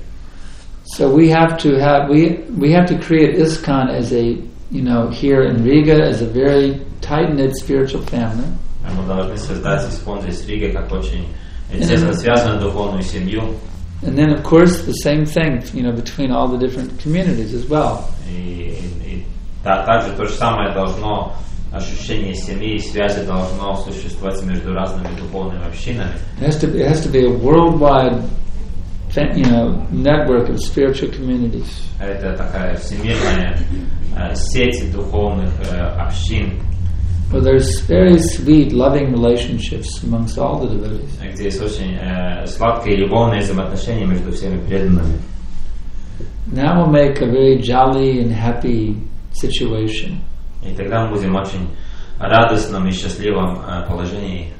So we have to have we we have to create ISKCON as a, you know, here in Riga as a very tight-knit spiritual family. Мы должны создать ИСККОН здесь в Риге как очень тесно связанную духовную семью. And then, of course, the same thing, you know, between all the different communities as well. И, и та, также то же самое должно, ощущение семьи и связи должно существовать между разными духовными общинами. It has to be, it has to be a worldwide, you know, network of spiritual communities. Это такая всемирная э, сеть духовных э, общин. Well, there's very sweet, loving relationships amongst all the devotees. Где есть очень э, сладкие и любовные взаимоотношения между всеми преданными. that will make a very jolly and happy situation. И тогда мы будем очень радостном и счастливом э, положении.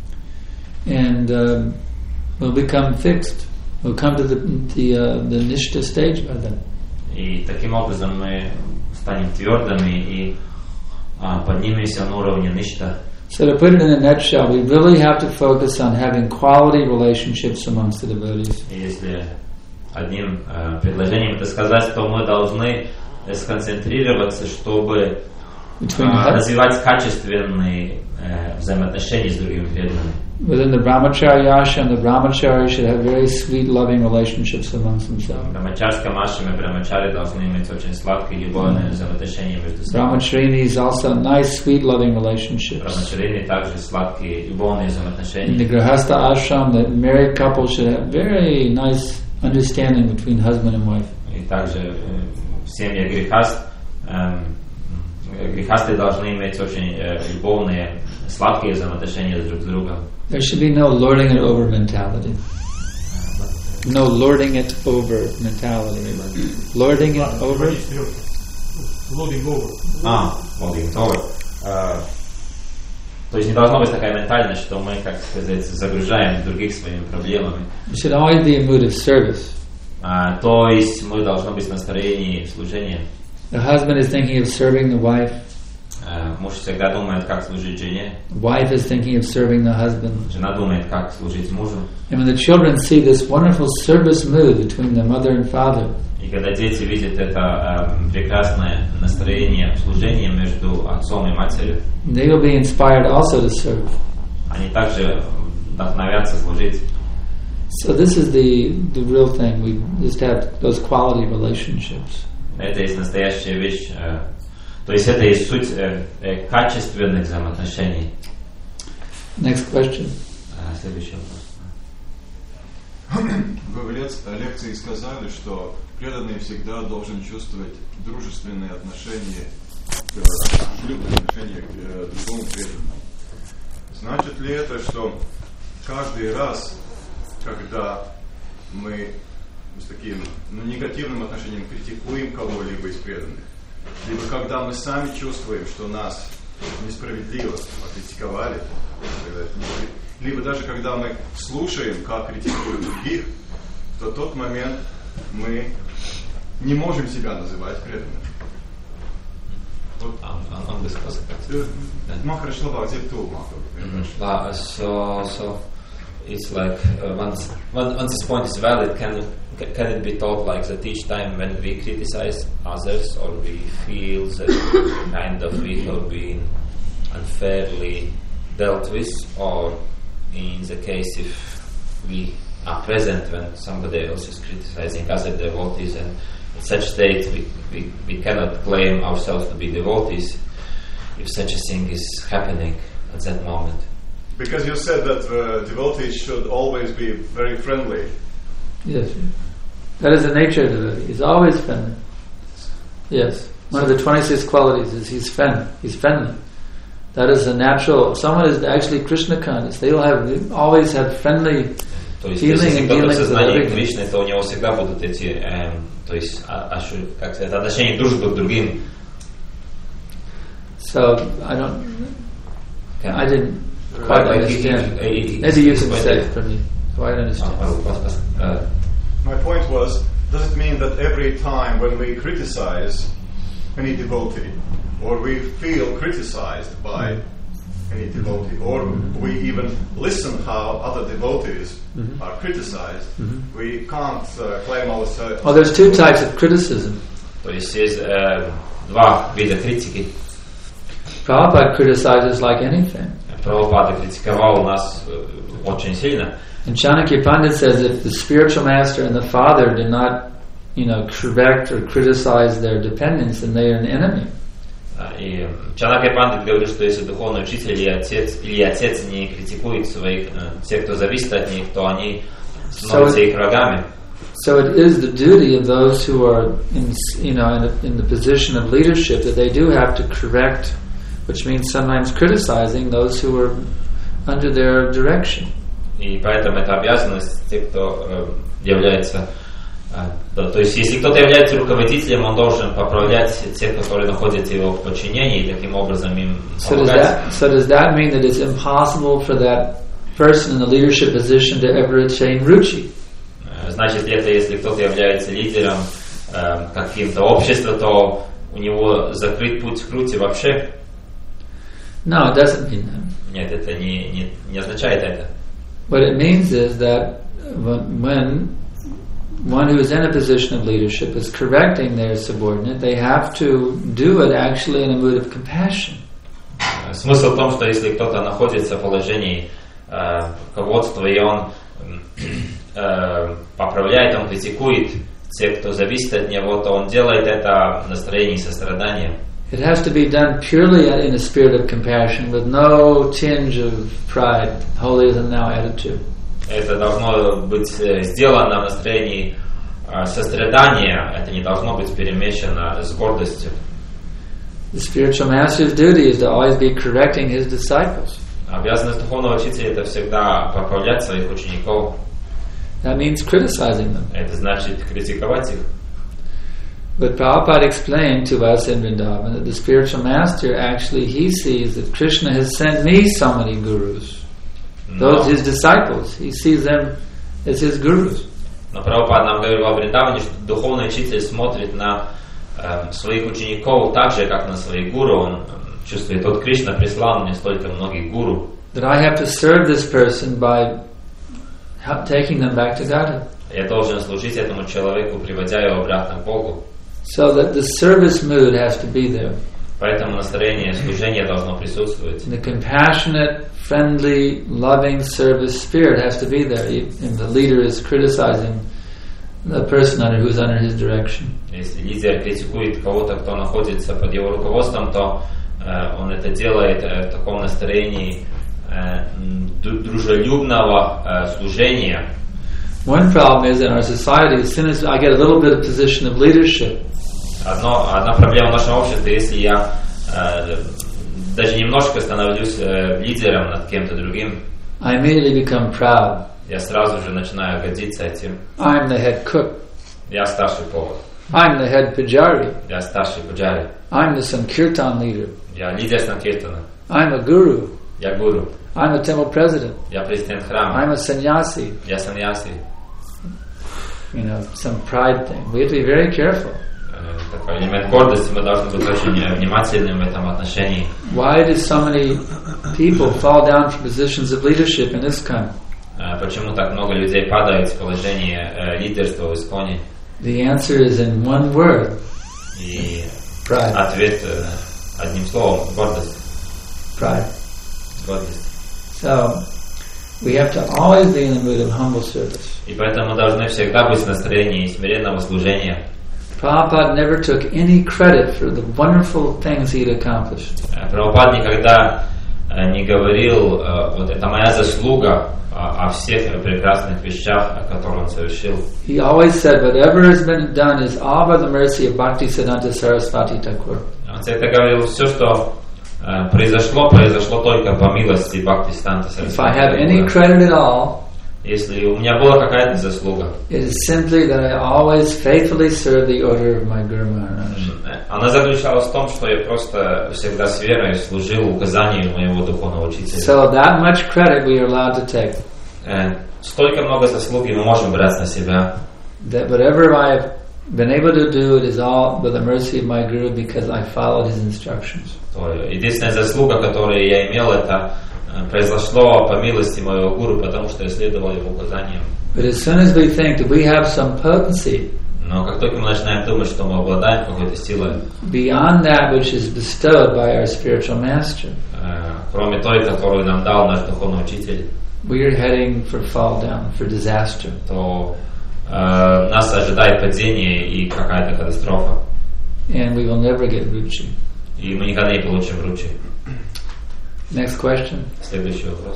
And uh, we'll become fixed. We'll come to the the, uh, the nishta stage by then. И таким образом мы станем твердыми и а, поднимемся на уровне ништа. So to put it in a nutshell, we really have to focus on having quality relationships amongst the devotees. И если одним э, предложением это сказать, то мы должны сконцентрироваться, чтобы э, развивать качественные э, взаимоотношения с другими преданными. Within the brahmacharya ashram, the brahmachari should have very sweet, loving relationships amongst themselves. В брахмачарском ашраме брахмачари должны иметь очень сладкие любовные взаимоотношения между собой. Brahmacharini also nice, sweet, loving relationships. Брахмачарини также сладкие любовные взаимоотношения. In the grihastha ashram, the married couple should have very nice understanding between husband and wife. И также э, в семье грехаст э, грехасты должны иметь очень э, любовные, сладкие взаимоотношения друг с другом. There should be no lording it over mentality. No lording it over mentality. Lording it over. Loading over. А, loading it over. Uh, то есть не должна быть такая ментальность, что мы, как сказать, загружаем других своими проблемами. It should always be a mood of service. Uh, то есть мы должны быть в настроении служения. The husband is thinking of serving the wife. Uh, муж всегда думает, как служить жене. Wife is thinking of serving the husband. Жена думает, как служить мужу. And when the children see this wonderful service mood between the mother and father, и когда дети видят это uh, прекрасное настроение служения между отцом и матерью, they will be inspired also to serve. Они также вдохновятся служить. So this is the the real thing. We just have those quality relationships. Это есть настоящая вещь. Uh, То есть это и суть э, э, качественных взаимоотношений. Next question. А, следующий вопрос. Вы в лекции сказали, что преданный всегда должен чувствовать дружественные отношения, дружелюбные отношения к э, другому преданному. Значит ли это, что каждый раз, когда мы с таким ну, негативным отношением критикуем кого-либо из преданных, либо когда мы сами чувствуем, что нас несправедливо окритиковали, либо даже когда мы слушаем, как критикуют других, то в тот момент мы не можем себя называть преданным. Махараш Лава, где кто Махараш? So, so it's like uh, once, once this point is valid, can can it be taught like that each time when we criticize others or we feel that kind of we have been unfairly dealt with, or in the case if we are present when somebody else is criticizing other devotees, and in such state we, we, we cannot claim ourselves to be devotees if such a thing is happening at that moment. Because you said that uh, devotees should always be very friendly. Yes. That is the nature of the devotee. He's always friendly. Yes. One of the twenty-six qualities is he's friendly. He's friendly. That is a natural. If someone is actually Krishna conscious, they will have they always have friendly feeling and dealings with everything. Кришны, то у него всегда будут эти, эм, то есть, а, а, как сказать, отношения дружбы к другим. So I don't. Yeah. I didn't quite Like understand. he, he, he, Maybe you can say it for me, so I understand. Uh, My point was, does it mean that every time when we criticize any devotee, or we feel criticized by any devotee, or we even listen how other devotees mm-hmm. are criticized, mm-hmm. we can't uh, claim ourselves... Well, there's two types of criticism. То есть есть э, два вида критики. Prabhupada criticizes like anything. Prabhupada критиковал нас э, очень сильно. And Chanakya Pandit says if the spiritual master and the father did not, you know, correct or criticize their dependents, then they are an enemy. И Чанакья Пандит говорит, что если духовный учитель и отец, или отец не критикует своих, тех, кто зависит от них, то они становятся so их врагами. So it is the duty of those who are in, you know, in, a, in the position of leadership that they do have to correct, which means sometimes criticizing those who are under their direction. И поэтому это обязанность тех, кто э, является э, Да, то есть, если кто-то является руководителем, он должен поправлять тех, которые находятся в его подчинении, и таким образом им So does помогать. that, so does that mean that it's impossible for that person in the leadership position to ever attain ruchi? Значит ли это, если кто-то является лидером э, каким-то общества, то у него закрыт путь к рути вообще? No, it doesn't mean that. Нет, это не, не, не означает это. What it means is that when, when one who is in a position of leadership is correcting their subordinate, they have to do it actually in a mood of compassion. Смысл в том, что если кто-то находится в положении э, руководства, и он э, поправляет, он критикует тех, кто зависит от него, то он делает это в настроении сострадания. It has to be done purely in a spirit of compassion, with no tinge of pride, holier than thou attitude. Это должно быть сделано в настроении э, сострадания, это не должно быть перемешано с гордостью. The spiritual master's duty is to always be correcting his disciples. Обязанность духовного учителя это всегда поправлять своих учеников. That means criticizing them. Это значит критиковать их. But Prabhupada explained to us in Vrindavan that the spiritual master actually he sees that Krishna has sent me so many gurus. Those his disciples, he sees them as his gurus. Но Прабхупада нам говорил во Вриндаване, что духовный учитель смотрит на э, своих учеников так же, как на своих гуру. Он э, чувствует, вот Кришна прислал мне столько многих гуру. That I have to serve this person by taking them back to Godhead. Я должен служить этому человеку, приводя его обратно к Богу. So that the service mood has to be there. Поэтому настроение служения должно присутствовать. The compassionate, friendly, loving service spirit has to be there. And the leader is criticizing the person under who's under his direction. Если лидер критикует кого-то, кто находится под его руководством, то э, он это делает э, в таком настроении э, дружелюбного э, служения. One problem is in our society, as soon as I get a little bit of position of leadership, Одно, одна проблема в нашем обществе, если я э, даже немножко становлюсь э, лидером над кем-то другим, I immediately become proud. я сразу же начинаю гордиться этим. I'm the head cook. Я старший повар. I'm the head pujari. Я старший пуджари. I'm the Sankirtan leader. Я лидер Санкиртана. I'm a guru. Я гуру. I'm a temple president. Я президент храма. I'm a sannyasi. Я саньяси. You know, some pride thing. We have to be very careful. Э, такой элемент гордости, мы должны быть очень внимательными в этом отношении. Why do so many people fall down from positions of leadership in ISKCON? Э, почему так много людей падают с положения э, лидерства в Исконе? The answer is in one word. И Pride. ответ э, одним словом – гордость. Pride. Гордость. So, we have to always be in the mood of humble service. И поэтому мы должны всегда быть в настроении смиренного служения. Prabhupada never took any credit for the wonderful things he had accomplished. Прабхупад никогда не говорил, вот это моя заслуга о всех прекрасных вещах, которые он совершил. He always said, whatever has been done is all by the mercy of Bhaktisiddhanta Saraswati Thakur. Он всегда говорил, все, что произошло, произошло только по милости Бхактисиданта If I have Сарасвати any Тхакура. credit at all, Если у меня была какая-то заслуга, it is simply that I always faithfully serve the order of my Guru Maharaj. она заключалась в том, что я просто всегда с верой служил указанию моего духовного учителя. So that much credit we are allowed to take. Э, Столько много заслуги мы можем брать на себя. That whatever I have been able to do, it is all by the mercy of my Guru because I followed his instructions. То единственная заслуга, которую я имел, это э, произошло по милости моего гуру, потому что я следовал его указаниям. But as soon as we think that we have some potency Но как только мы начинаем думать, что мы обладаем какой-то силой, beyond that which is bestowed by our spiritual master, э, кроме той, которую нам дал наш духовный учитель, we are heading for fall down, for disaster. то э, нас ожидает падение и какая-то катастрофа. And we will never get ruchi. И мы никогда не получим ручи. Next question. Следующий вопрос.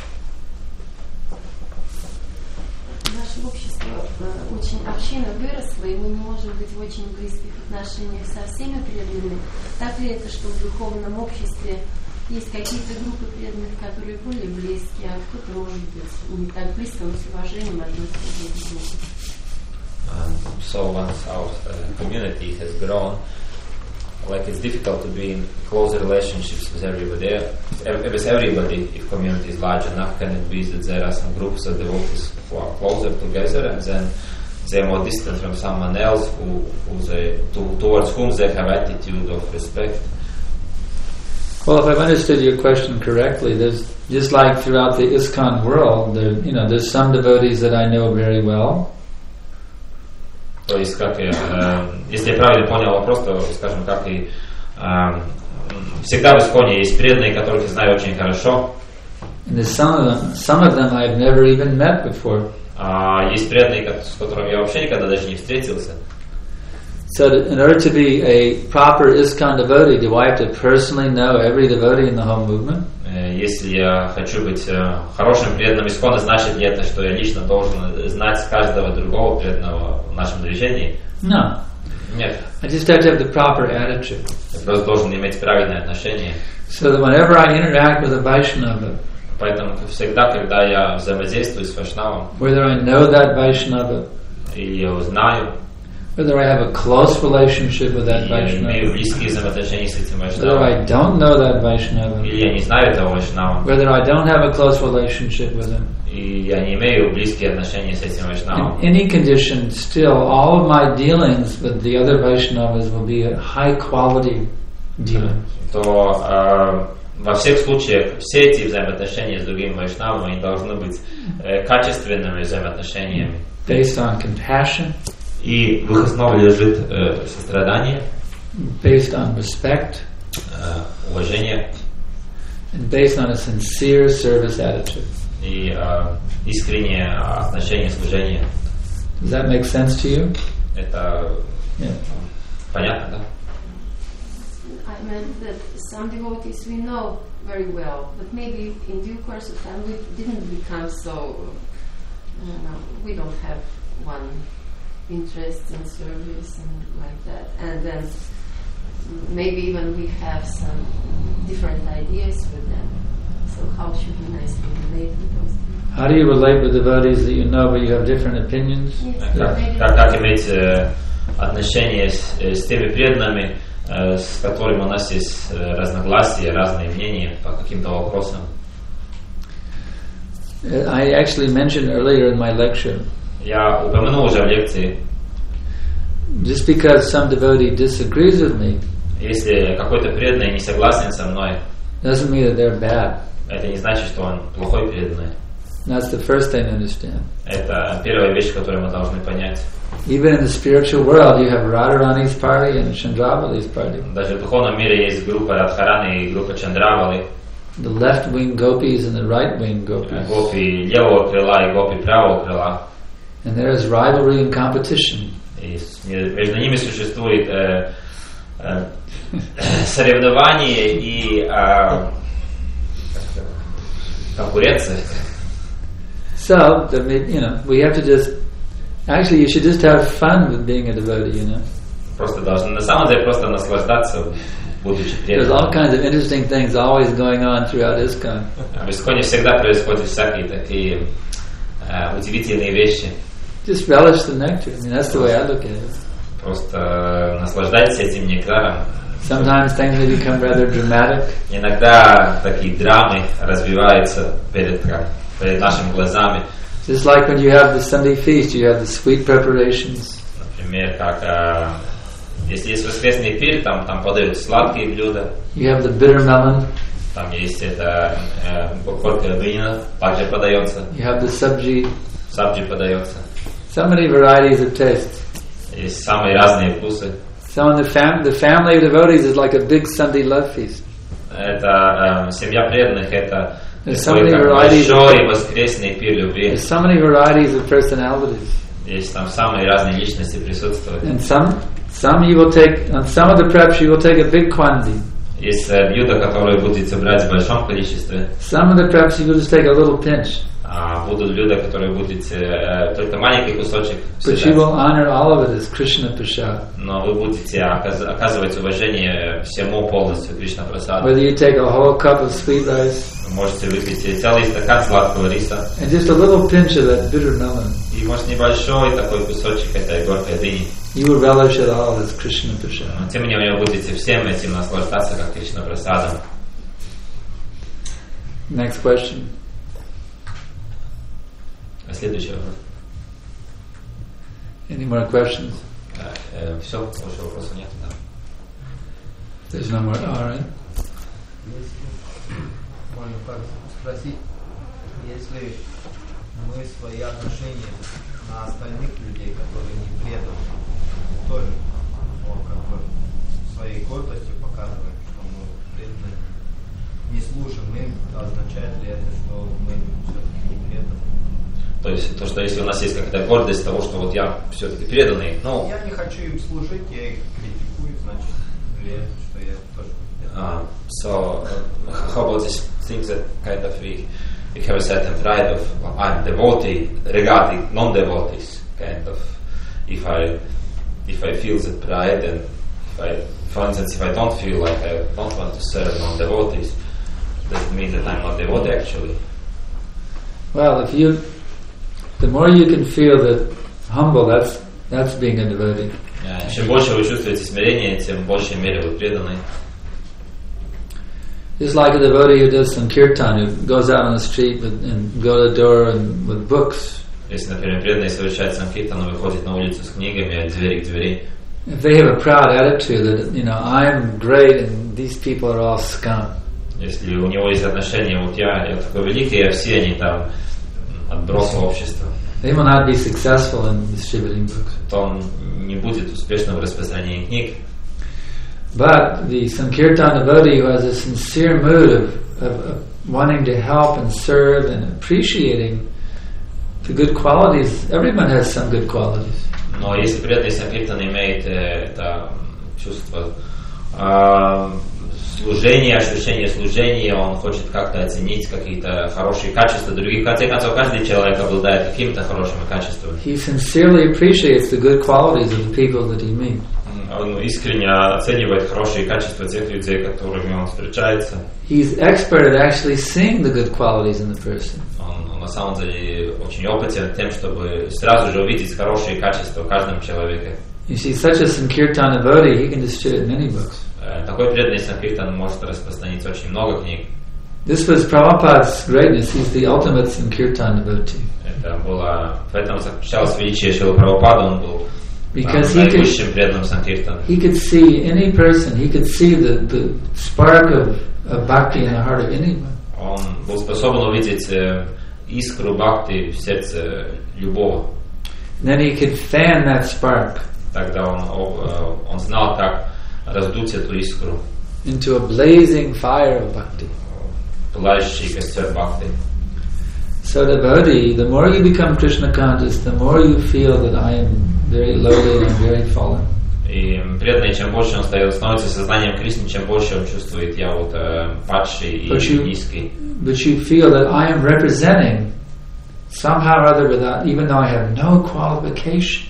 Наше общество э, очень община выросла, и мы не можем быть в очень близких отношениях со всеми преданными. Так ли это, что в духовном обществе есть какие-то группы преданных, которые более близкие, а кто-то, может быть, не так близко, но с уважением относятся друг к другу? so once our uh, community has grown, like it's difficult to be in close relationships with everybody, with everybody if community is large enough. Can it be that there are some groups of devotees who are closer together and then they're more distant from someone else who, who they, to, towards whom they have attitude of respect? Well, if I've understood your question correctly, there's just like throughout the ISKCON world, there, you know, there's some devotees that I know very well. То есть, как я, э, если я правильно понял вопрос, то, скажем, как и э, всегда в ИСККОНе есть преданные, которых я знаю очень хорошо. And there's some of them, some of them I've never even met before. А есть преданные, с которыми я вообще никогда даже не встретился. So, to, in order to be a proper ISKCON devotee, do I have to personally know every devotee in the whole movement? Если я хочу быть хорошим преданным ИСККОНа, значит ли это, что я лично должен знать каждого другого преданного в нашем движении? No. Нет. I just have to have the proper attitude. Я просто должен иметь правильное отношение. So that whenever I interact with a Vaishnava, поэтому всегда, когда я взаимодействую с Вайшнавом, whether I know that Vaishnava, или я его знаю, whether I have a close relationship with that Vaishnava, whether I don't know that Vaishnava, whether I don't have a close relationship with him, in any condition, still all of my dealings with the other Vaishnavas will be a high quality dealing. То во всех случаях все эти взаимоотношения с другими Вайшнавами должны быть качественными взаимоотношениями. Based on compassion. И в их основе лежит э, сострадание, based on respect, э, уважение, and based on a sincere service attitude. И э, искреннее отношение, служение. Does that make sense to you? Это yeah. понятно, да? I meant that some devotees we know very well, but maybe in due course of time we didn't become so. Uh, we don't have one interest in service and like that, and then maybe even we have some different ideas with them. So how should we nicely relate with those? How do you relate with devotees that you know but you have different opinions? Yes, как, как, как иметь э, отношения с, с теми преданными, э, с которыми у нас есть э, разногласия, разные мнения по каким-то вопросам? I actually mentioned earlier in my lecture. Я упомянул уже в лекции. Just because some devotee disagrees with me, если какой-то преданный не согласен со мной, doesn't mean that they're bad. Это не значит, что он плохой преданный. That's the first thing to understand. Это первая вещь, которую мы должны понять. Even in the spiritual world, you have Radharani's party and Chandravali's party. Даже в духовном мире есть группа Радхарани и группа Чандравали. The left-wing gopis and the right-wing gopis. Гопи левого крыла и гопи правого крыла. And there is rivalry and competition. И между ними существует э, э, соревнование и э, конкуренция. So, you know, we have to just actually you should just have fun with being a devotee, you know. Просто должны на самом деле просто наслаждаться, будучи преданным. There's all kinds of interesting things always going on throughout ISKCON. В ИСККОНе всегда происходят всякие такие э, удивительные вещи. Just relish the nectar. I mean, that's the way I look at it. Просто наслаждайтесь этим нектаром. Sometimes things may become rather dramatic. Иногда такие драмы развиваются перед, перед нашими глазами. Just like when you have the Sunday feast, you have the sweet preparations. Например, как э, если есть воскресный пир, там, там подают сладкие блюда. You have the bitter melon. Там есть это э, горькая дынина, также подается. You have the sabji. Сабджи подается. So many varieties of taste. Есть самые разные вкусы. So in the, fam- the family of devotees is like a big Sunday love feast. Это э, семья преданных, это so большой воскресный пир любви. There's so many varieties of personalities. Есть там самые разные личности присутствуют. And some, some you will take, on some of the preps you will take a big quantity. Есть э, блюда, которые будете брать в большом количестве. Some of the preps you will just take a little pinch. А будут блюда, которые будете э, только маленький кусочек. But you will honor all of it as Krishna Prasad. Но вы будете оказ- оказывать уважение всему полностью Кришна Прасаду. Whether you take a whole cup of sweet rice. Вы можете выпить целый стакан сладкого риса. And just a little pinch of that bitter melon. И И может небольшой такой кусочек этой горькой дыни. You will relish it all as Krishna Prasad. Но тем не менее вы будете всем этим наслаждаться, как Кришна Прасадом. Next question. Следующий вопрос. Any more questions? Э, все, больше вопросов нет, да. There's no more. All right. Можно так спросить, если мы свои отношения на остальных людей, которые не преданы, тоже он как бы своей гордостью показывает, что мы преданы, не служим им, означает ли это, что мы все-таки не преданы? То есть, то, что если у нас есть какая-то гордость того, что вот я все-таки преданный, ну... Я не хочу им служить, я их критикую, значит, ли это, что я тоже... Uh, so, uh, how about these things that kind of we, we have a certain pride of, well, I'm devotee regarding non-devotees, kind of, if I if I feel that pride, and if I, for instance, if I don't feel like I don't want to serve non-devotees, does it mean that I'm not devotee actually? Well, if you, the more you can feel that humble, that's that's being a devotee. Uh, чем больше вы чувствуете смирение, тем в большей мере вы преданы. Just like a devotee who does some kirtan, who goes out on the street with, and go to the door and with books. Если, например, преданный совершает санкиртан, он выходит на улицу с книгами от двери к двери. If they have a proud attitude that, you know, I'm great and these people are all scum. Если у него есть отношение, вот я, я такой великий, а все они там отбросы общества, they will not be successful in distributing books. то он не будет успешным в распространении книг. But the Sankirtan devotee who has a sincere mood of, of, of wanting to help and serve and appreciating the good qualities, everyone has some good qualities. Но если преданный санкиртан имеет э, это чувство э, служения, ощущение служения, он хочет как-то оценить какие-то хорошие качества других. В конце концов, каждый человек обладает какими-то хорошими качествами. He sincerely appreciates the good qualities of the people that he meets. Он искренне оценивает хорошие качества тех людей, которыми он встречается. He's expert at actually seeing the good qualities in the person. Он, он на самом деле очень опытен тем, чтобы сразу же увидеть хорошие качества в каждом человеке. You see, such a Sankirtan devotee, he can distribute many books. Такой преданный санкиртан может распространить очень много книг. This was Prabhupada's greatness. He's the ultimate Sankirtan devotee. Это было, в этом заключалось величие Шрилы Прабхупады, он был Because he could, he could see any person, he could see the, the spark of, of bhakti in the heart of anyone. Он был способен увидеть искру бхакти в сердце любого. And then he could fan that spark. Тогда он, он знал, как раздуть эту искру. Into a blazing fire of bhakti. Пылающий костер бхакти. So devotee, the more you become Krishna conscious, the more you feel that I am very lowly and very fallen. И преданный, чем больше он становится сознанием Кришны, чем больше он чувствует, я вот э, падший и низкий. But you feel that I am representing somehow or other without, even though I have no qualification.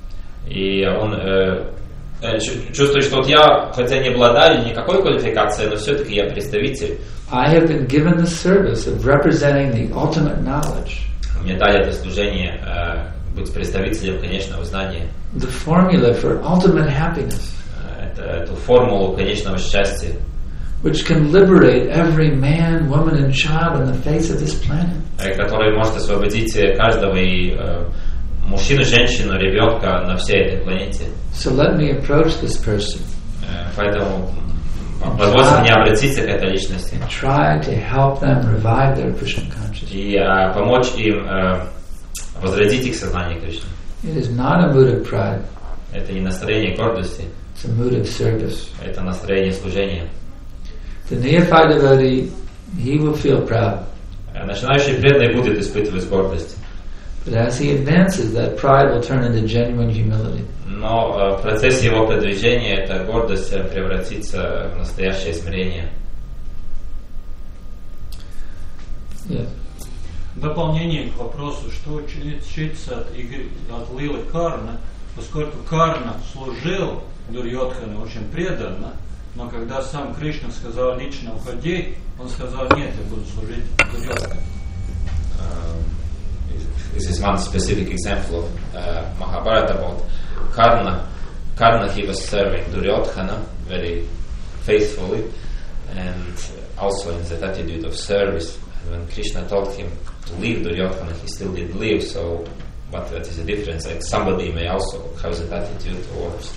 И он э, чувствует, что вот я, хотя не обладаю никакой квалификацией, но все-таки я представитель. I have been given the service of representing the ultimate knowledge. Мне дали это служение э, быть представителем конечного знания. The formula for ultimate happiness. Это, эту формулу конечного счастья. Which can liberate every man, woman, and child on the face of this planet. Который может освободить каждого и э, мужчину, женщину, ребенка на всей этой планете. So let me approach this person. Э, поэтому позвольте мне обратиться к этой личности. Try to help them revive their Krishna consciousness. И э, помочь им э, возродить их сознание Кришны. It is not a mood of pride. Это не настроение гордости. It's a mood of service. Это настроение служения. The neophyte devotee, he will feel proud. Начинающий преданный будет испытывать гордость. But as he advances, that pride will turn into genuine humility. Но э, в процессе его продвижения эта гордость превратится в настоящее смирение. Yes. Дополнение к вопросу, что учиться от, игры, от Лилы Карна, поскольку Карна служил Дурьодхану очень преданно, но когда сам Кришна сказал лично уходи, он сказал нет, я буду служить Дурьодхану. this is one specific example of uh, Mahabharata about Karna. Karna, he was serving Duryodhana very faithfully, and also in that attitude of service. And when Krishna told him to leave Duryodhana, he still didn't leave. So, but that is a difference. Like somebody may also have that attitude towards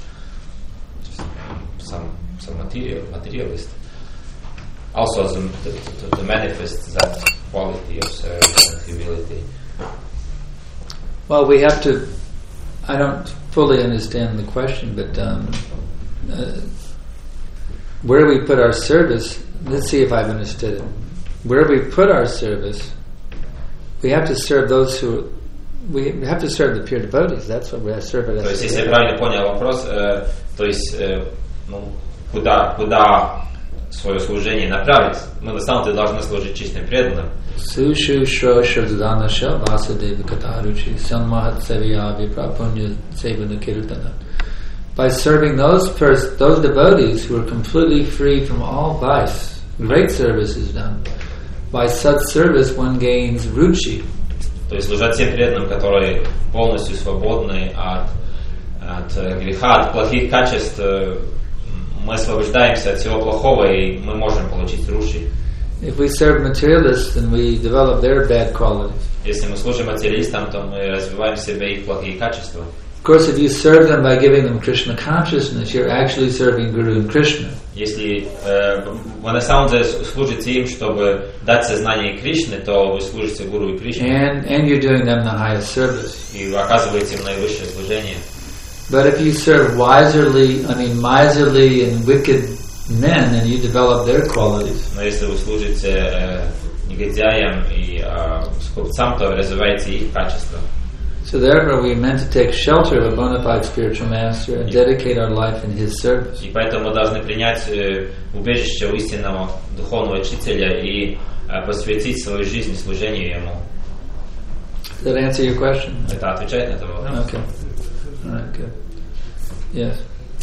some some material materialist. Also, to, to, to manifest that quality of service and humility. Well, we have to. I don't fully understand the question, but um, uh, where we put our service. Let's see if I've understood it. Where we put our service, we have to serve those who. We have to serve the pure devotees. That's what we have to serve. То есть, если я правильно понял вопрос, э, то есть, э, ну, куда, куда свое служение направить? Мы на самом деле должны служить чистым преданным. Sushu shro shradana shah vasudeva kataruchi sanmahat seviya viprapunya sevana kirtana. By serving those first, those devotees who are completely free from all vice, great service is done. By such service one gains ruchi. То есть служать тем преданным, которые полностью свободны от, от греха, от плохих качеств, мы освобождаемся от всего плохого, и мы можем получить руши. If we serve materialists, then we develop their bad qualities. Если мы служим материалистам, то мы развиваем в себе их плохие качества. Of course, if you serve them by giving them Krishna consciousness, you're actually serving Guru and Krishna. Если э, вы на самом деле служите им, чтобы дать сознание Кришны, то вы служите Гуру и Кришне. And, and you're doing them the highest service. И вы оказываете им наивысшее служение. But if you serve wisely, I mean miserly and wicked men, then you develop their qualities. Но если вы служите э, негодяям и э, скупцам, то вы развиваете их качества. So therefore we are meant to take shelter of a bona fide spiritual master and dedicate our life in his service. И поэтому мы должны принять э, убежище у истинного духовного учителя и э, посвятить свою жизнь служению ему. Does that answer your question? Это отвечает на этот вопрос? Okay. All right, good. Yes.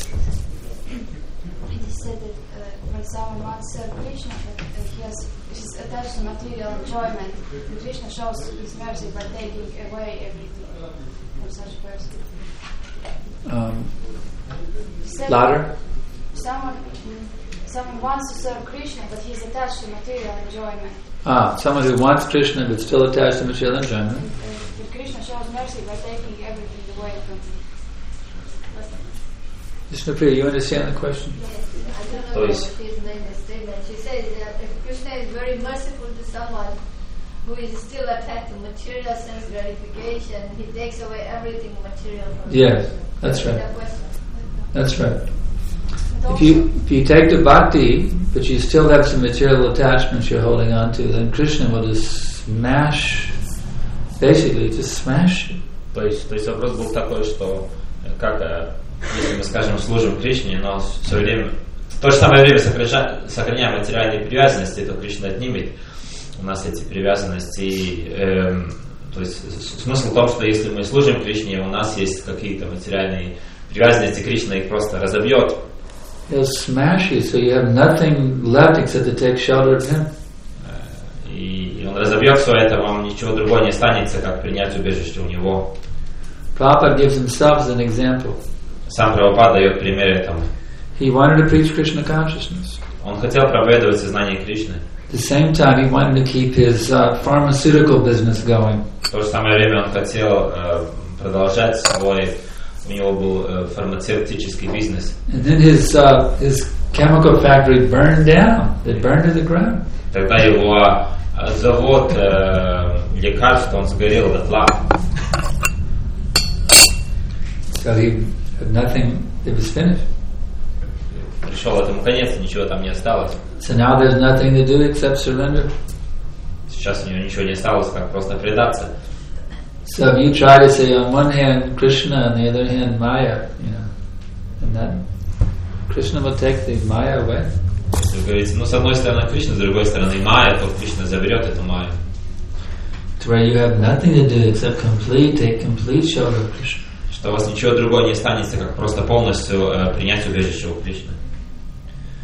It is said that uh, when someone wants to serve Krishna, that uh, he has is attached to material enjoyment, and Krishna shows his mercy by taking away everything from such a person. Um, Said louder? Someone, someone wants to serve Krishna, but he's attached to material enjoyment. Ah, someone who wants Krishna but still attached to material enjoyment. And, uh, but Krishna shows mercy by taking everything away from him. Vishnupriya, you understand the question? Yes, I don't know what his name is statement. She says that if Krishna is very merciful to someone who is still attached to material sense gratification, he takes away everything material from Yes, him. that's right. That question. That's right. If you if you take the bhakti, but you still have some material attachments you're holding on to, then Krishna will just smash, basically just smash you. То есть, то есть вопрос был такой, что как, если мы, скажем, служим Кришне, но все время, в то же самое время сохраняем, сохраняем материальные привязанности, то Кришна отнимет у нас эти привязанности. И, э, то есть смысл в том, что если мы служим Кришне, у нас есть какие-то материальные привязанности, Кришна их просто разобьет. He'll smash you, so you have nothing left except to take shelter of him. И он разобьет все это, вам ничего другого не останется, как принять убежище у него. Prabhupada gives himself as an example. Сам Прабхупада дает пример этому. He wanted to preach Krishna consciousness. Он хотел проповедовать сознание Кришны. At the same time, he wanted to keep his uh, pharmaceutical business going. В то же самое время он хотел э, продолжать свой, у него был э, фармацевтический бизнес. And then his uh, his chemical factory burned down. It burned to the ground. Тогда его завод э, лекарств, он сгорел дотла. So he had nothing. It was finished. Пришел этому конец, ничего там не осталось. So now there's nothing to do except surrender. Сейчас у него ничего не осталось, как просто предаться. So if you try to say on one hand Krishna, on the other hand Maya, you know, and that Krishna will take the Maya away. Если вы говорите, ну с одной стороны Кришна, с другой стороны Майя, то Кришна заберет эту Майю. To where you have nothing to do except complete, take complete shelter of Krishna. Что у вас ничего другого не останется, как просто полностью э, принять убежище у Кришны.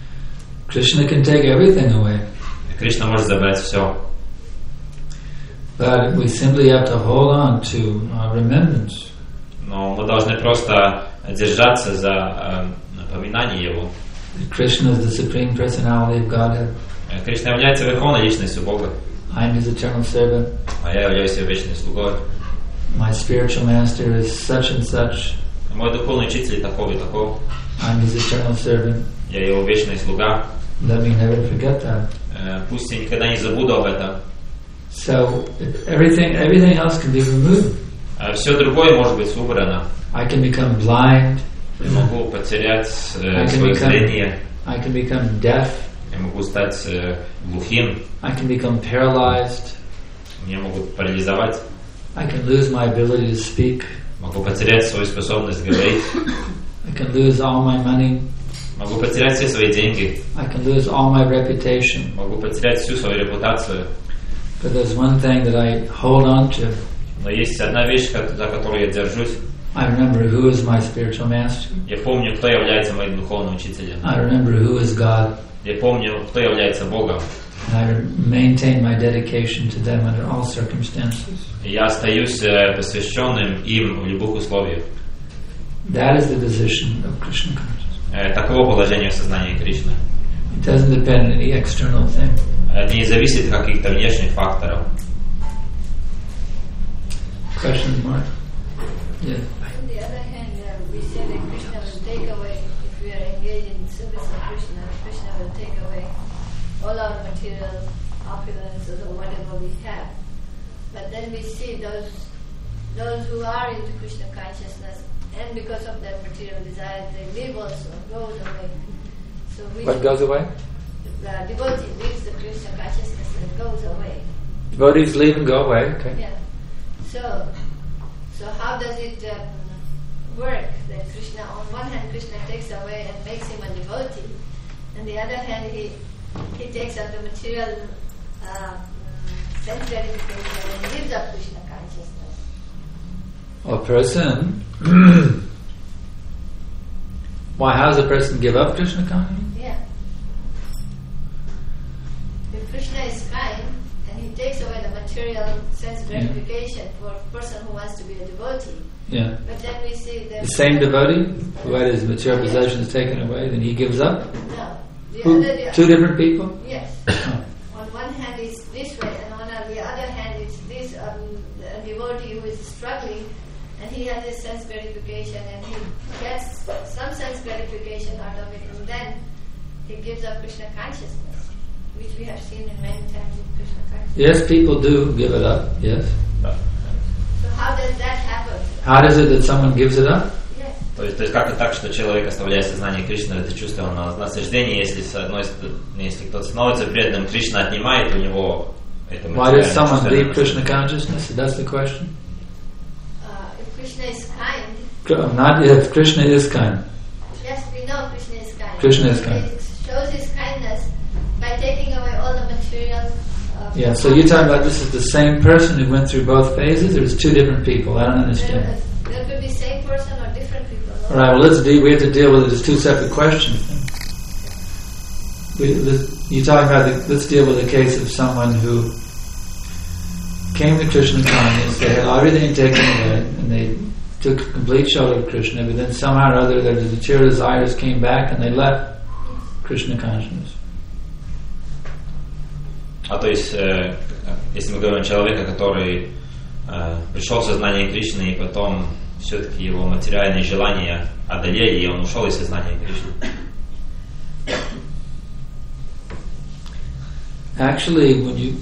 Krishna can take everything away. Кришна может забрать все. But we simply have to hold on to uh, remembrance. Но мы должны просто держаться за э, напоминание Его. Krishna is the Supreme Personality of Godhead. Кришна является верховной личностью Бога. I am His eternal servant. А я являюсь Его вечным слугой. My spiritual master is such and such. Мой духовный учитель таков и таков. I'm His eternal servant. Я Его вечный слуга. Let me never forget that. Э, пусть я никогда не забуду об этом. So everything, everything else can be removed. А все другое может быть убрано. I can become blind. Я могу потерять э, I can свое become, зрение. I can become deaf. Я могу стать э, глухим. I can become paralyzed. Меня могут парализовать. I can lose my ability to speak. Могу потерять свою способность говорить. I can lose all my money. Могу потерять все свои деньги. I can lose all my reputation. Могу потерять всю свою репутацию. But there's one thing that I hold on to. Но есть одна вещь, за которую я держусь. I remember who is my spiritual master. Я помню, кто является моим духовным учителем. I remember who is God. Я помню, кто является Богом. And I maintain my dedication to them under all circumstances. И я остаюсь э, посвященным им в любых условиях. That is the position of Krishna consciousness. Э, таково положение в сознании Кришны. It doesn't depend on any external thing. Это не зависит от каких-то внешних факторов. Question, Mark? Yeah. On the other hand, uh, we say that Krishna will take away, if we are engaged in service of Krishna, Krishna will take away all our material opulences or whatever we have. But then we see those those who are into Krishna consciousness, and because of their material desires, they leave also, goes away. So we What goes away? The devotee leaves the Krishna consciousness and goes away. Devotees leave and go away. Okay. Yeah. So, so how does it um, work? That Krishna, on one hand, Krishna takes away and makes him a devotee, on the other hand, he he takes up the material uh, sense gratification and gives up Krishna consciousness. A person. Why? How does a person give up Krishna consciousness? Yeah. If Krishna is kind and he takes away the material sense gratification yeah. for a person who wants to be a devotee. Yeah. But then we see that the same devotee who had his material yes. possessions taken away, then he gives up. No. The who, other, the two different people. Yes. On one hand it's this way, and on the other hand it's this um, a devotee who is struggling, and he has his sense gratification, and he gets some sense gratification out of it, and then he gives up Krishna consciousness, which we have seen in many times in Krishna consciousness. Yes, people do give it up. Yes. So how does that happen? How does it that someone gives it up? Yes. То есть, то есть как-то так, что человек, оставляя сознание Кришны, это чувство на наслаждение, если с одной стороны, если кто-то становится преданным, Кришна отнимает у него это материальное. Why does someone leave Krishna consciousness? That's the question. Uh, if Krishna is kind. Not if Krishna is kind. Yes, we know Krishna is kind. Krishna is kind. He shows his kindness by taking away all the material. Uh, yeah, so you're talking about this is the same person who went through both phases, or it's two different people? I don't understand. There, there could be same person or different people. All right, well, let's deal, we have to deal with it as two separate questions. We, this, you're talking about, the, let's deal with the case of someone who came to Krishna consciousness, they had everything taken away, and they took complete shelter of Krishna, but then somehow or other their material desires came back and they left Krishna consciousness. А то есть, э, если мы говорим о человеке, который э, пришел в сознание Кришны, и потом все-таки его материальные желания одолели, и он ушел из сознания Кришны. Actually, when you,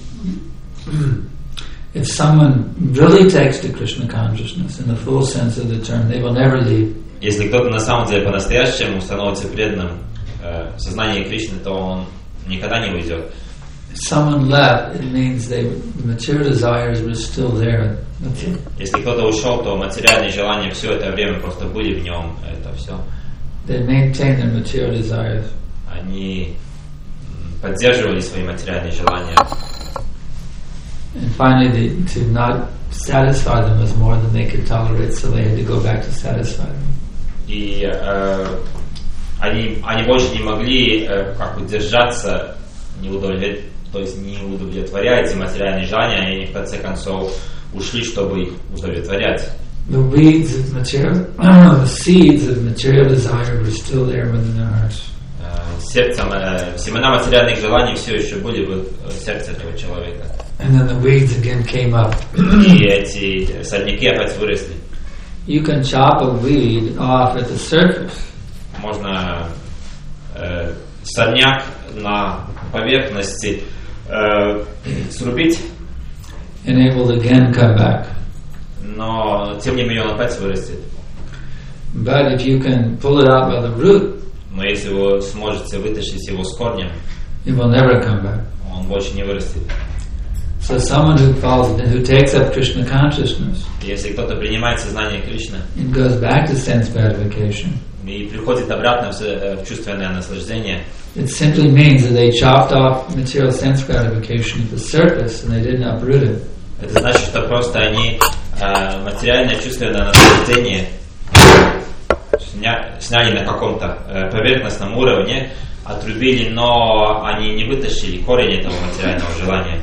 if someone really takes to Krishna consciousness in the full sense of the term, they will never leave. Если кто-то на самом деле по-настоящему становится преданным э, в сознании Кришны, то он никогда не уйдет. Someone left, it means they material desires were still there. That's it. Если кто-то ушел, то материальные желания все это время просто были в нем. Это все. They maintain their material desires. Они поддерживали свои материальные желания. And finally, they, to not satisfy them was more than they could tolerate, so they had to go back to satisfy them. И э, они, они больше не могли э, как бы держаться, не удовлетворять, то есть не удовлетворяете материальные желания, и в конце концов ушли, чтобы их удовлетворять. The weeds of material, the seeds of material desire were still there within their hearts. Сердцем, семена материальных желаний все еще были в сердце этого человека. And then the weeds again came up. И эти сорняки опять выросли. You can chop a weed off at the surface. Можно э, сорняк на поверхности э, срубить. And it will again come back. Но тем не менее он опять вырастет. But if you can pull it out by the root, но если вы сможете вытащить его с корнем, it will never come back. Он больше не вырастет. So someone who falls, who takes up Krishna consciousness, если кто-то принимает сознание Кришны, and goes back to sense gratification, и приходит обратно в, в чувственное наслаждение, it simply means that they chopped off material sense gratification at the surface and they didn't uproot it. Это значит, что просто они э, материальное чувственное наслаждение сня, сняли на каком-то э, поверхностном уровне, отрубили, но они не вытащили корень этого материального желания.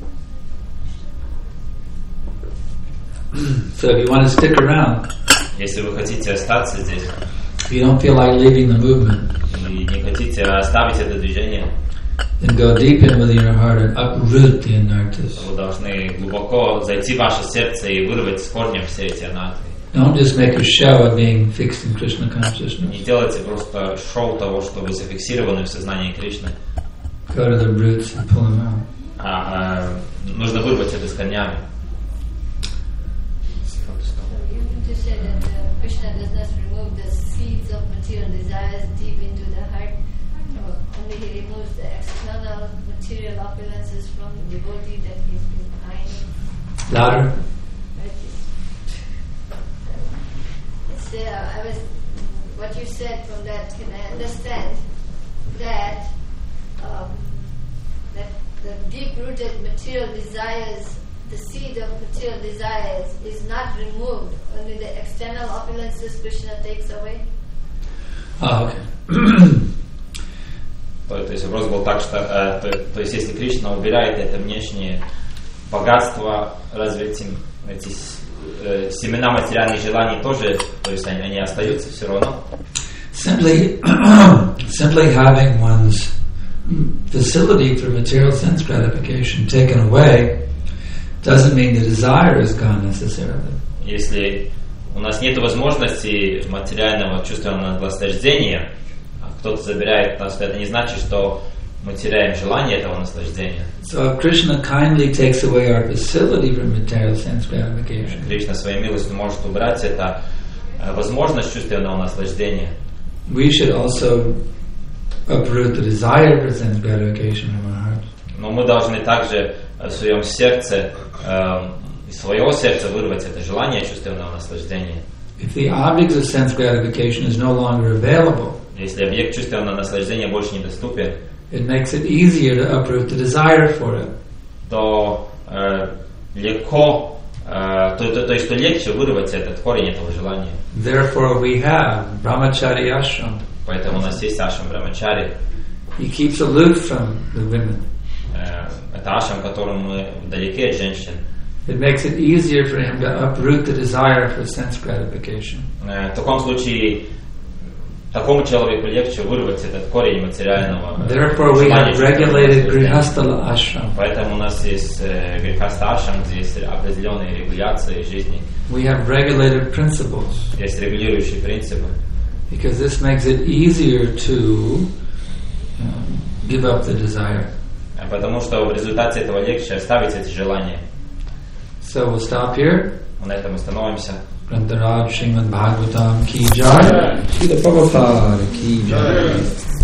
So if you want to stick around, если вы хотите остаться здесь, if you don't feel like leaving the movement, и не хотите оставить это движение, then go deep in within your heart and uproot the anarthas. Вы должны глубоко зайти в ваше сердце и вырвать с корнем все эти анарты. Don't just make a show of being fixed in Krishna consciousness. Не делайте просто шоу того, что вы зафиксированы в сознании Кришны. Go to the roots and pull them out. А, а, нужно вырвать это с корнями. To say that uh, Krishna does not remove the seeds of material desires deep into the heart, no, only he removes the external material opulences from the devotee that he's been kind. Louder. It's, uh, I was, what you said from that, can I understand that um, that the deep-rooted material desires, the seed of material desires is not removed, only the external opulences Krishna takes away? Oh, okay. то, то есть вопрос был так, что э, то, то есть если Кришна убирает это внешнее богатство, разве эти, эти э, семена материальных желаний тоже, то есть они, они остаются все равно? Simply, simply having one's facility for material sense gratification taken away doesn't mean the desire is gone necessarily. Если у нас нет возможности материального чувственного наслаждения, а кто-то забирает нас, это не значит, что мы теряем желание этого наслаждения. So Krishna kindly takes away our facility for material sense gratification. Кришна своей милостью может убрать это возможность чувственного наслаждения. We should also uproot the desire for sense gratification from our heart. Но мы должны также в своем сердце, э, из своего сердца вырвать это желание чувственного наслаждения. If the objects of sense gratification is no longer available, если объект чувственного наслаждения больше недоступен, it makes it easier to uproot the desire for it. То э, легко, э, то, то, то есть то легче вырвать этот корень этого желания. Therefore, we have brahmachari ashram. Поэтому у нас есть ашрам Брамачари. He keeps aloof from the women. Это ашрам, которым мы вдалеке от женщин. It makes it easier for him to uproot the desire for sense gratification. В таком случае такому человеку легче вырвать этот корень материального. Therefore, we have regulated grihastha ashram. Поэтому у нас есть грихастха ашрам, где есть определенные регуляции жизни. We have regulated principles. Есть регулирующие принципы. Because this makes it easier to um, give up the desire. Потому что в результате этого легче оставить эти желания. So we'll stop here. На этом остановимся. Grantaraj Srimad Bhagavatam ki jai. Srila Prabhupada ki jai.